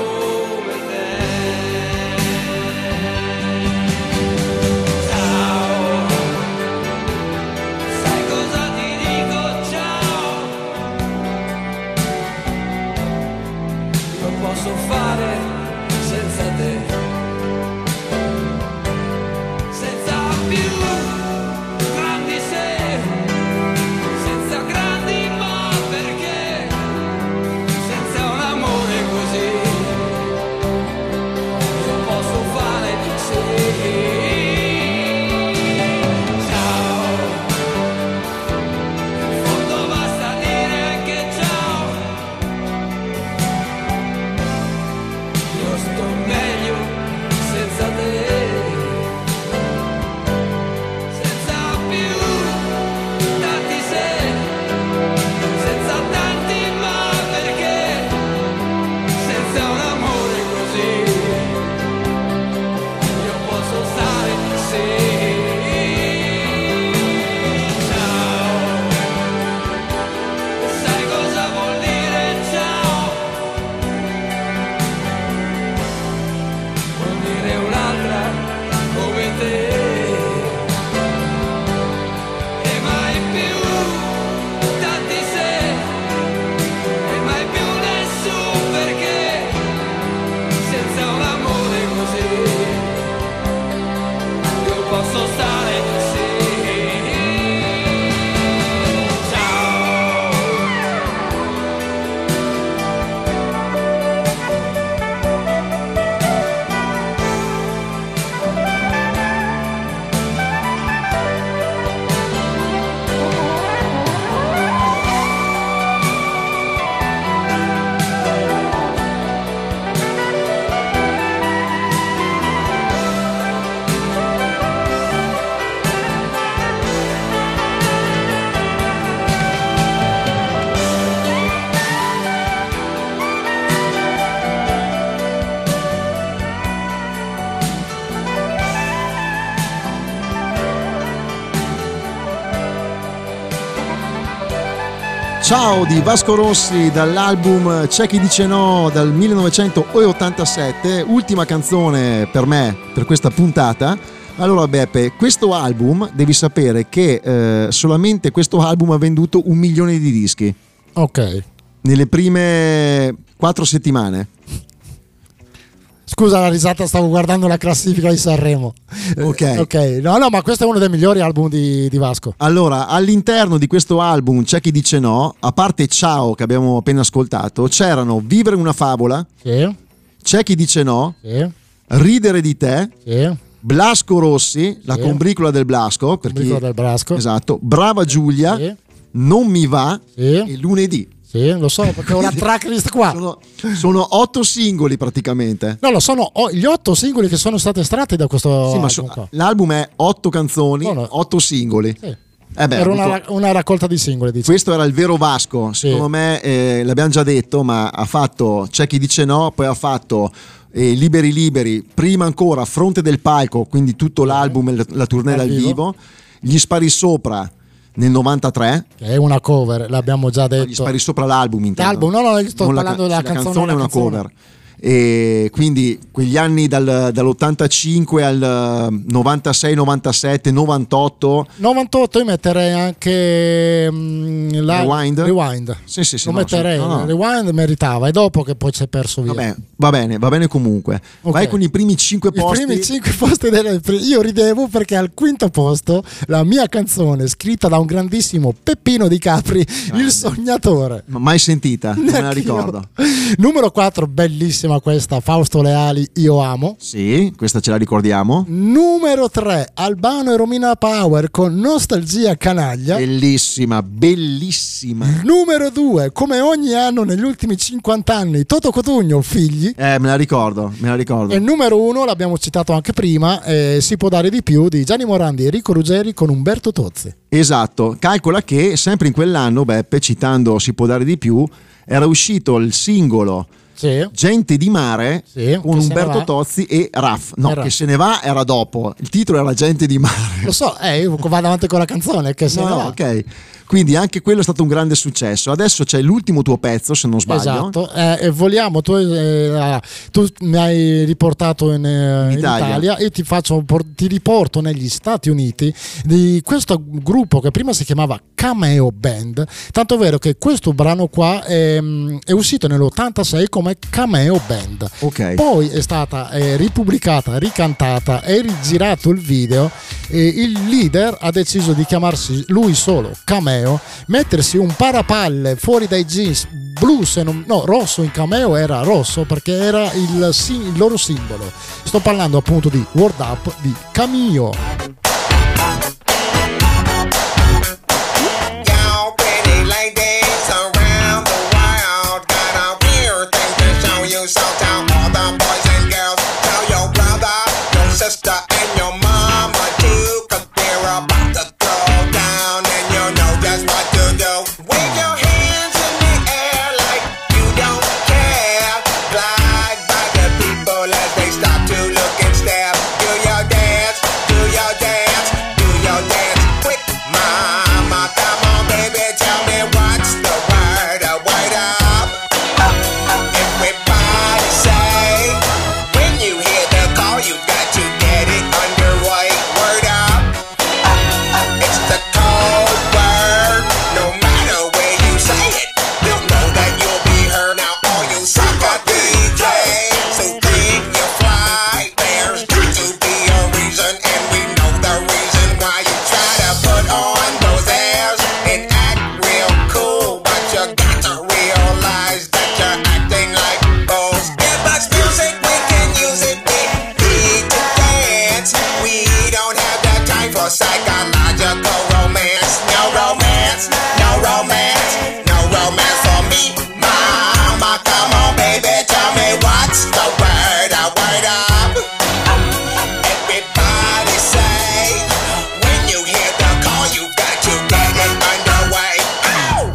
Ciao, Ciao di Vasco Rossi dall'album C'è chi dice no del 1987, ultima canzone per me per questa puntata. Allora Beppe, questo album devi sapere che solamente questo album ha venduto 1 milione di dischi. Ok. Nelle prime 4 settimane. Scusa la risata, stavo guardando la classifica di Sanremo. Ok. No, ma questo è uno dei migliori album di Vasco. Allora, all'interno di questo album C'è chi dice no, a parte Ciao che abbiamo appena ascoltato, c'erano Vivere una favola, Sì, C'è chi dice no, sì, Ridere di te, sì. Blasco Rossi, la combricola del Blasco, per Combricola del Blasco. Esatto, Brava Giulia, Sì. Non mi va Sì. e Lunedì. Sì, lo so perché ho la tracklist qua. Sono 8 singoli praticamente. No, sono gli 8 singoli che sono stati estratti da questo Sì, ma album qua. l'album è 8 canzoni, No, no. 8 singoli. Sì. Beh, Era appunto, una raccolta di singoli, diciamo. questo era il vero Vasco, Sì. secondo me l'abbiamo già detto, ma ha fatto C'è chi dice no, poi ha fatto Liberi Liberi, prima ancora Fronte del Palco, quindi tutto l'album e la tournée Dal dal vivo. vivo, Gli Spari Sopra nel 93, Che è una cover, l'abbiamo già detto. Gli Spari Sopra l'album intendo. L'album, no, sto Non parlando della la canzone. è una cover. E quindi quegli anni dall'85 al 96, 97, 98 98 io metterei anche Rewind. Sì, Lo no, metterei. no. Rewind meritava, è dopo che poi si è perso via. Vabbè, va bene comunque. Ok. Vai con i primi 5 I posti. primi 5 posti io ridevo perché al quinto posto la mia canzone scritta da un grandissimo Peppino Di Capri, Il Sognatore. Mai sentita, non me la Neanch'io. ricordo. Numero 4, bellissima questa, Fausto Leali, Io amo. Sì, questa ce la ricordiamo. Numero 3, Albano e Romina Power con Nostalgia Canaglia. Bellissima. Numero 2, come ogni anno negli ultimi 50 anni, Toto Cotugno, Figli. Me la ricordo. E numero 1, l'abbiamo citato anche prima, Si può dare di più, di Gianni Morandi e Enrico Ruggeri con Umberto Tozzi. Esatto, calcola che sempre in quell'anno, Beppe, citando Si può dare di più, era uscito il singolo Sì. Gente di mare Sì, con che se ne Umberto va. Tozzi e Raff. No, E Raff. che se ne va era dopo. Il titolo era Gente di mare. Lo so, io vado avanti con la canzone che se ne va. Ok. Quindi anche quello è stato un grande successo. Adesso c'è l'ultimo tuo pezzo, se non sbaglio. Esatto, e vogliamo, tu mi hai riportato in Italia e ti riporto negli Stati Uniti di questo gruppo che prima si chiamava Cameo Band, tanto è vero che questo brano qua è uscito nell'86 come Cameo Band. Ok. Poi è stata ripubblicata, ricantata e rigirato il video e il leader ha deciso di chiamarsi lui solo Cameo, mettersi un parapalle fuori dai jeans blu, rosso in Cameo era rosso perché era il loro simbolo. Sto parlando appunto di Word Up di Cameo. Y'all pretty ladies around the world got a weird thing to show you. So tell all the boys and girls, tell your brother, your sister, and your mama too, 'cause they're about to throw down, and you know just what to do. Wave your hands in the air like you don't care. Glide by the people as they stop to look and stare. Do your dance, do your dance, do your dance. Quick, mama, come on, baby, tell me what's the word. A word up. Everybody say, when you hear the call, you got to get it underway. Word up. It's the code word. No matter where you say it, you'll know that you'll be heard. Now all you sucker DJs, so think you fly. There's got to be a reason, and we know the reason why you try to put on those airs and act real cool, but you got to realize that you're acting like fools. Give us music, we can use it. We need to dance. We don't have the time for psychological romance. No romance, no romance, no romance for me. Mama, come on, baby, tell me what's the word. A word up. Everybody say, when you hear the call, you got to get it underway. Ow!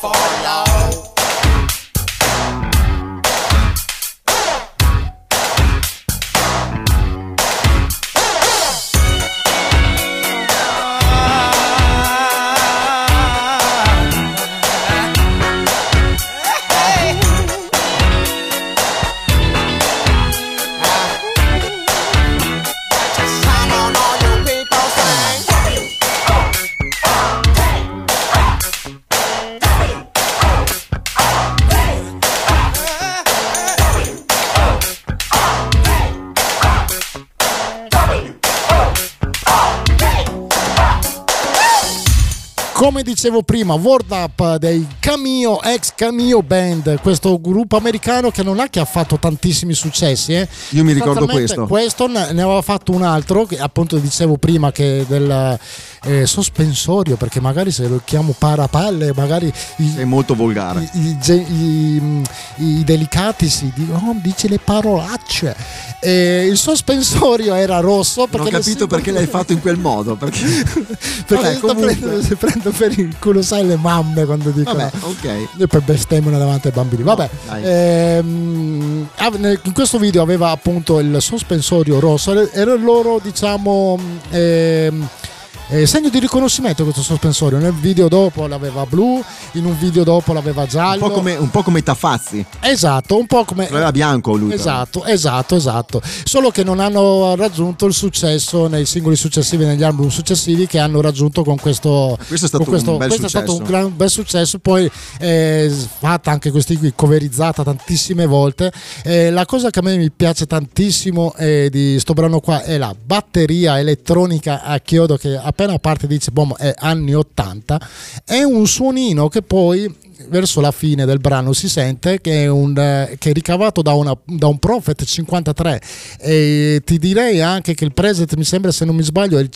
follow. Come dicevo prima, Word Up dei Cameo, ex Cameo Band, questo gruppo americano che non è che ha fatto tantissimi successi. Io mi ricordo questo. Questo ne aveva fatto un altro, che appunto dicevo prima, che del sospensorio, perché magari se lo chiamo parapalle, magari è molto volgare. I delicati si dicono, dice le parolacce. Il sospensorio era rosso. Non ho capito perché l'hai fatto in quel modo. Perché vabbè, prendo per il culo, sai, le mamme quando dicono. Vabbè, ok. E poi bestemmiano davanti ai bambini. Vabbè, in questo video aveva appunto il sospensorio rosso. Era il loro, diciamo, segno di riconoscimento questo sospensorio. Nel video dopo l'aveva blu, in un video dopo l'aveva giallo, un po' come Tafazzi. Esatto, un po' come l'aveva bianco lui. Esatto. Solo che non hanno raggiunto il successo nei singoli successivi, negli album successivi che hanno raggiunto con questo. Questo è stato un bel successo. È stato un gran bel successo. Poi fatta anche questi qui, coverizzata tantissime volte. La cosa che a me mi piace tantissimo di sto brano qua è la batteria elettronica a chiodo, che appena parte dice boh, è anni 80. È un suonino che poi verso la fine del brano si sente che è ricavato da un Prophet 53, e ti direi anche che il preset, mi sembra, se non mi sbaglio, è il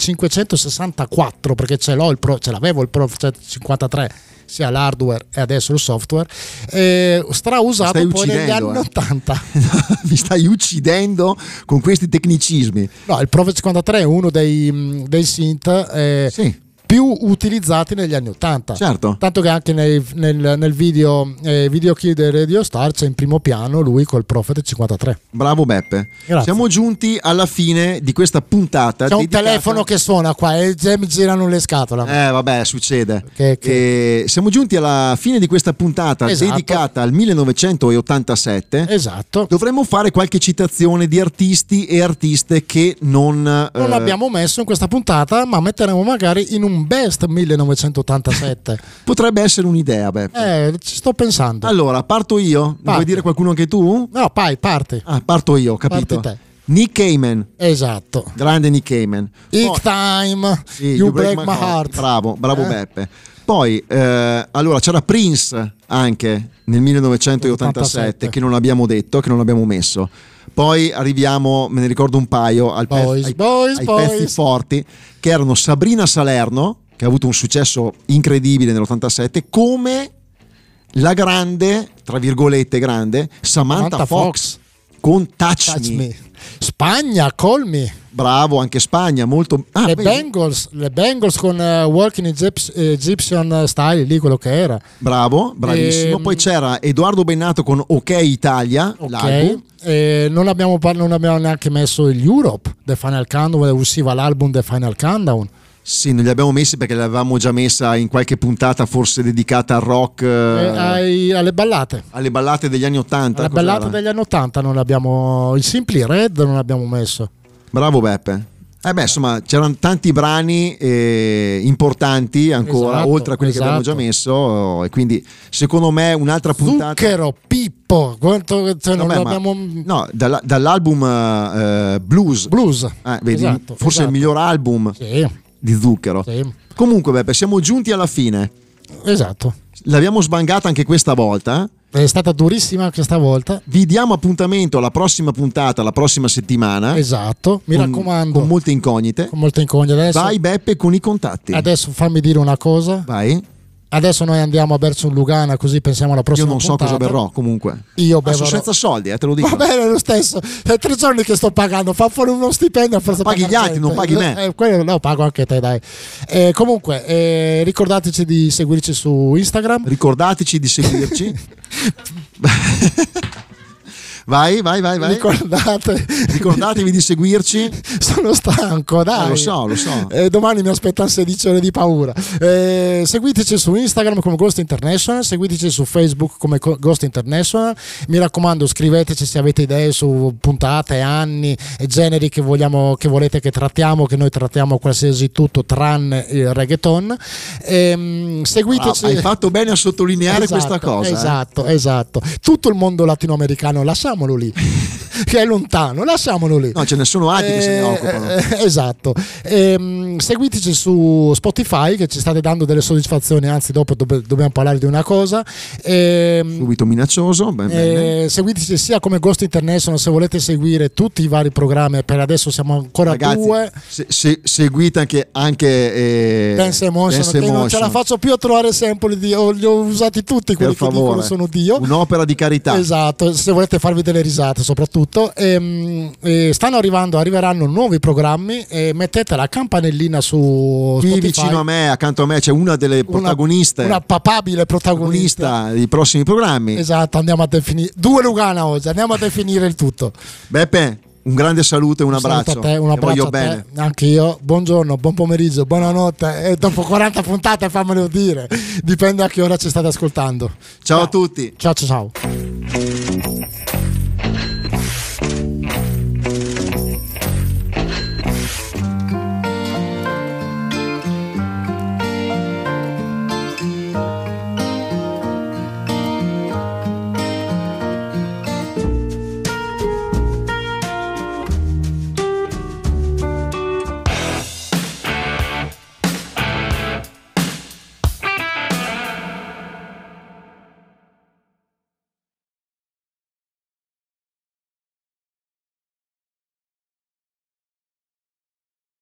564, perché ce l'avevo il Prophet 53, sia l'hardware e adesso il software, strausato poi negli anni 80. Mi stai uccidendo con questi tecnicismi. No, il Prophet 53 è uno dei synth sì, più utilizzati negli anni 80. Certo. Tanto che anche nel video Kill the Radio Star c'è in primo piano lui col Prophet 53. Bravo Beppe. Grazie. Siamo giunti alla fine di questa puntata. C'è un telefono che suona qua e già mi girano le scatole. Vabbè, succede. Siamo giunti alla fine di questa puntata, esatto, dedicata al 1987. Esatto. Dovremmo fare qualche citazione di artisti e artiste che non abbiamo messo in questa puntata, ma metteremo magari in un best 1987. Potrebbe essere un'idea, Beppe. Ci sto pensando. Allora, parto io? Vuoi dire qualcuno anche tu? No, parti. Parto io, capito. Parti te. Nick Cayman. Esatto. Grande Nick Cayman. Big Time. Sì, You Break My Heart. Bravo Beppe. Poi allora c'era Prince anche nel 1987 che non abbiamo detto, che non abbiamo messo. Poi arriviamo, me ne ricordo un paio, ai pezzi forti, che erano Sabrina Salerno, che ha avuto un successo incredibile nell'87, come la grande, tra virgolette grande, Samantha Fox con Touch Me. Spagna, Call Me. Bravo, anche Spagna, molto. Le Bengals con Walking Egyptian Style, lì quello che era. Bravo, bravissimo. Poi c'era Edoardo Bennato con OK Italia, l'album. Non abbiamo neanche messo il Europe, The Final Countdown, usciva l'album The Final Countdown. Sì, non li abbiamo messi perché l'avevamo già messa in qualche puntata forse dedicata al rock, alle ballate. Alle ballate degli anni 80. Alle ballate degli anni 80 non abbiamo. Il Simply Red non l'abbiamo messo. Bravo Beppe. Insomma, c'erano tanti brani importanti ancora, esatto, oltre a quelli che abbiamo già messo, e quindi secondo me un'altra puntata. Zucchero, Pippo, no, dall'album Blues. Vedi, esatto, forse il miglior album di Zucchero. Sì. Comunque Beppe, siamo giunti alla fine. Esatto. L'abbiamo sbangata anche questa volta. È stata durissima questa volta. Vi diamo appuntamento alla prossima puntata, la prossima settimana. Esatto, mi raccomando. Con molte incognite. Adesso, vai Beppe con i contatti. Adesso fammi dire una cosa. Vai. Adesso noi andiamo verso un Lugana, così pensiamo alla prossima Io non so puntata. cosa berrò comunque. Io Sono beverò. senza soldi, te lo dico. Va bene lo stesso, è 3 giorni che sto pagando, fa fuori uno stipendio, forse Paghi paga gli altri, gente. non paghi me. Quello no, pago anche te, dai. Comunque, ricordateci di seguirci su Instagram. Ricordateci di seguirci. Vai. Ricordatevi di seguirci. Sono stanco, dai. Lo so. Domani mi aspettano 16 ore di paura. Seguiteci su Instagram come Ghost International, seguiteci su Facebook come Ghost International. Mi raccomando, scriveteci se avete idee su puntate, anni e generi che volete che trattiamo, che noi trattiamo qualsiasi tutto tranne il reggaeton. Seguiteci. Hai fatto bene a sottolineare questa cosa. Esatto. Tutto il mondo latinoamericano lasciamolo lì, che è lontano, lasciamolo lì. No, ce ne sono altri che se ne occupano. Esatto. Seguiteci su Spotify, che ci state dando delle soddisfazioni, anzi dopo dobbiamo parlare di una cosa. Subito minaccioso. Bene. Seguiteci sia come Ghost International se volete seguire tutti i vari programmi. Per adesso siamo ancora Ragazzi, 2. seguite anche Dance Emotion, che non ce la faccio più a trovare sample li ho usati tutti quelli per che favore, dicono sono Dio. un'opera di carità. Esatto, se volete farvi delle risate soprattutto. Arriveranno nuovi programmi, mettete la campanellina su Qui Spotify. vicino a me, accanto a me, c'è una delle protagoniste, una papabile protagonista dei prossimi programmi. Esatto, andiamo a definire 2 Lugana oggi, andiamo a definire il tutto. Beppe, un grande saluto e un abbraccio. Saluto a te, un Ti abbraccio voglio a te, bene. anche io. Buongiorno, buon pomeriggio, buonanotte e dopo 40 puntate fammelo dire, dipende a che ora ci state ascoltando. Ciao a tutti. Ciao.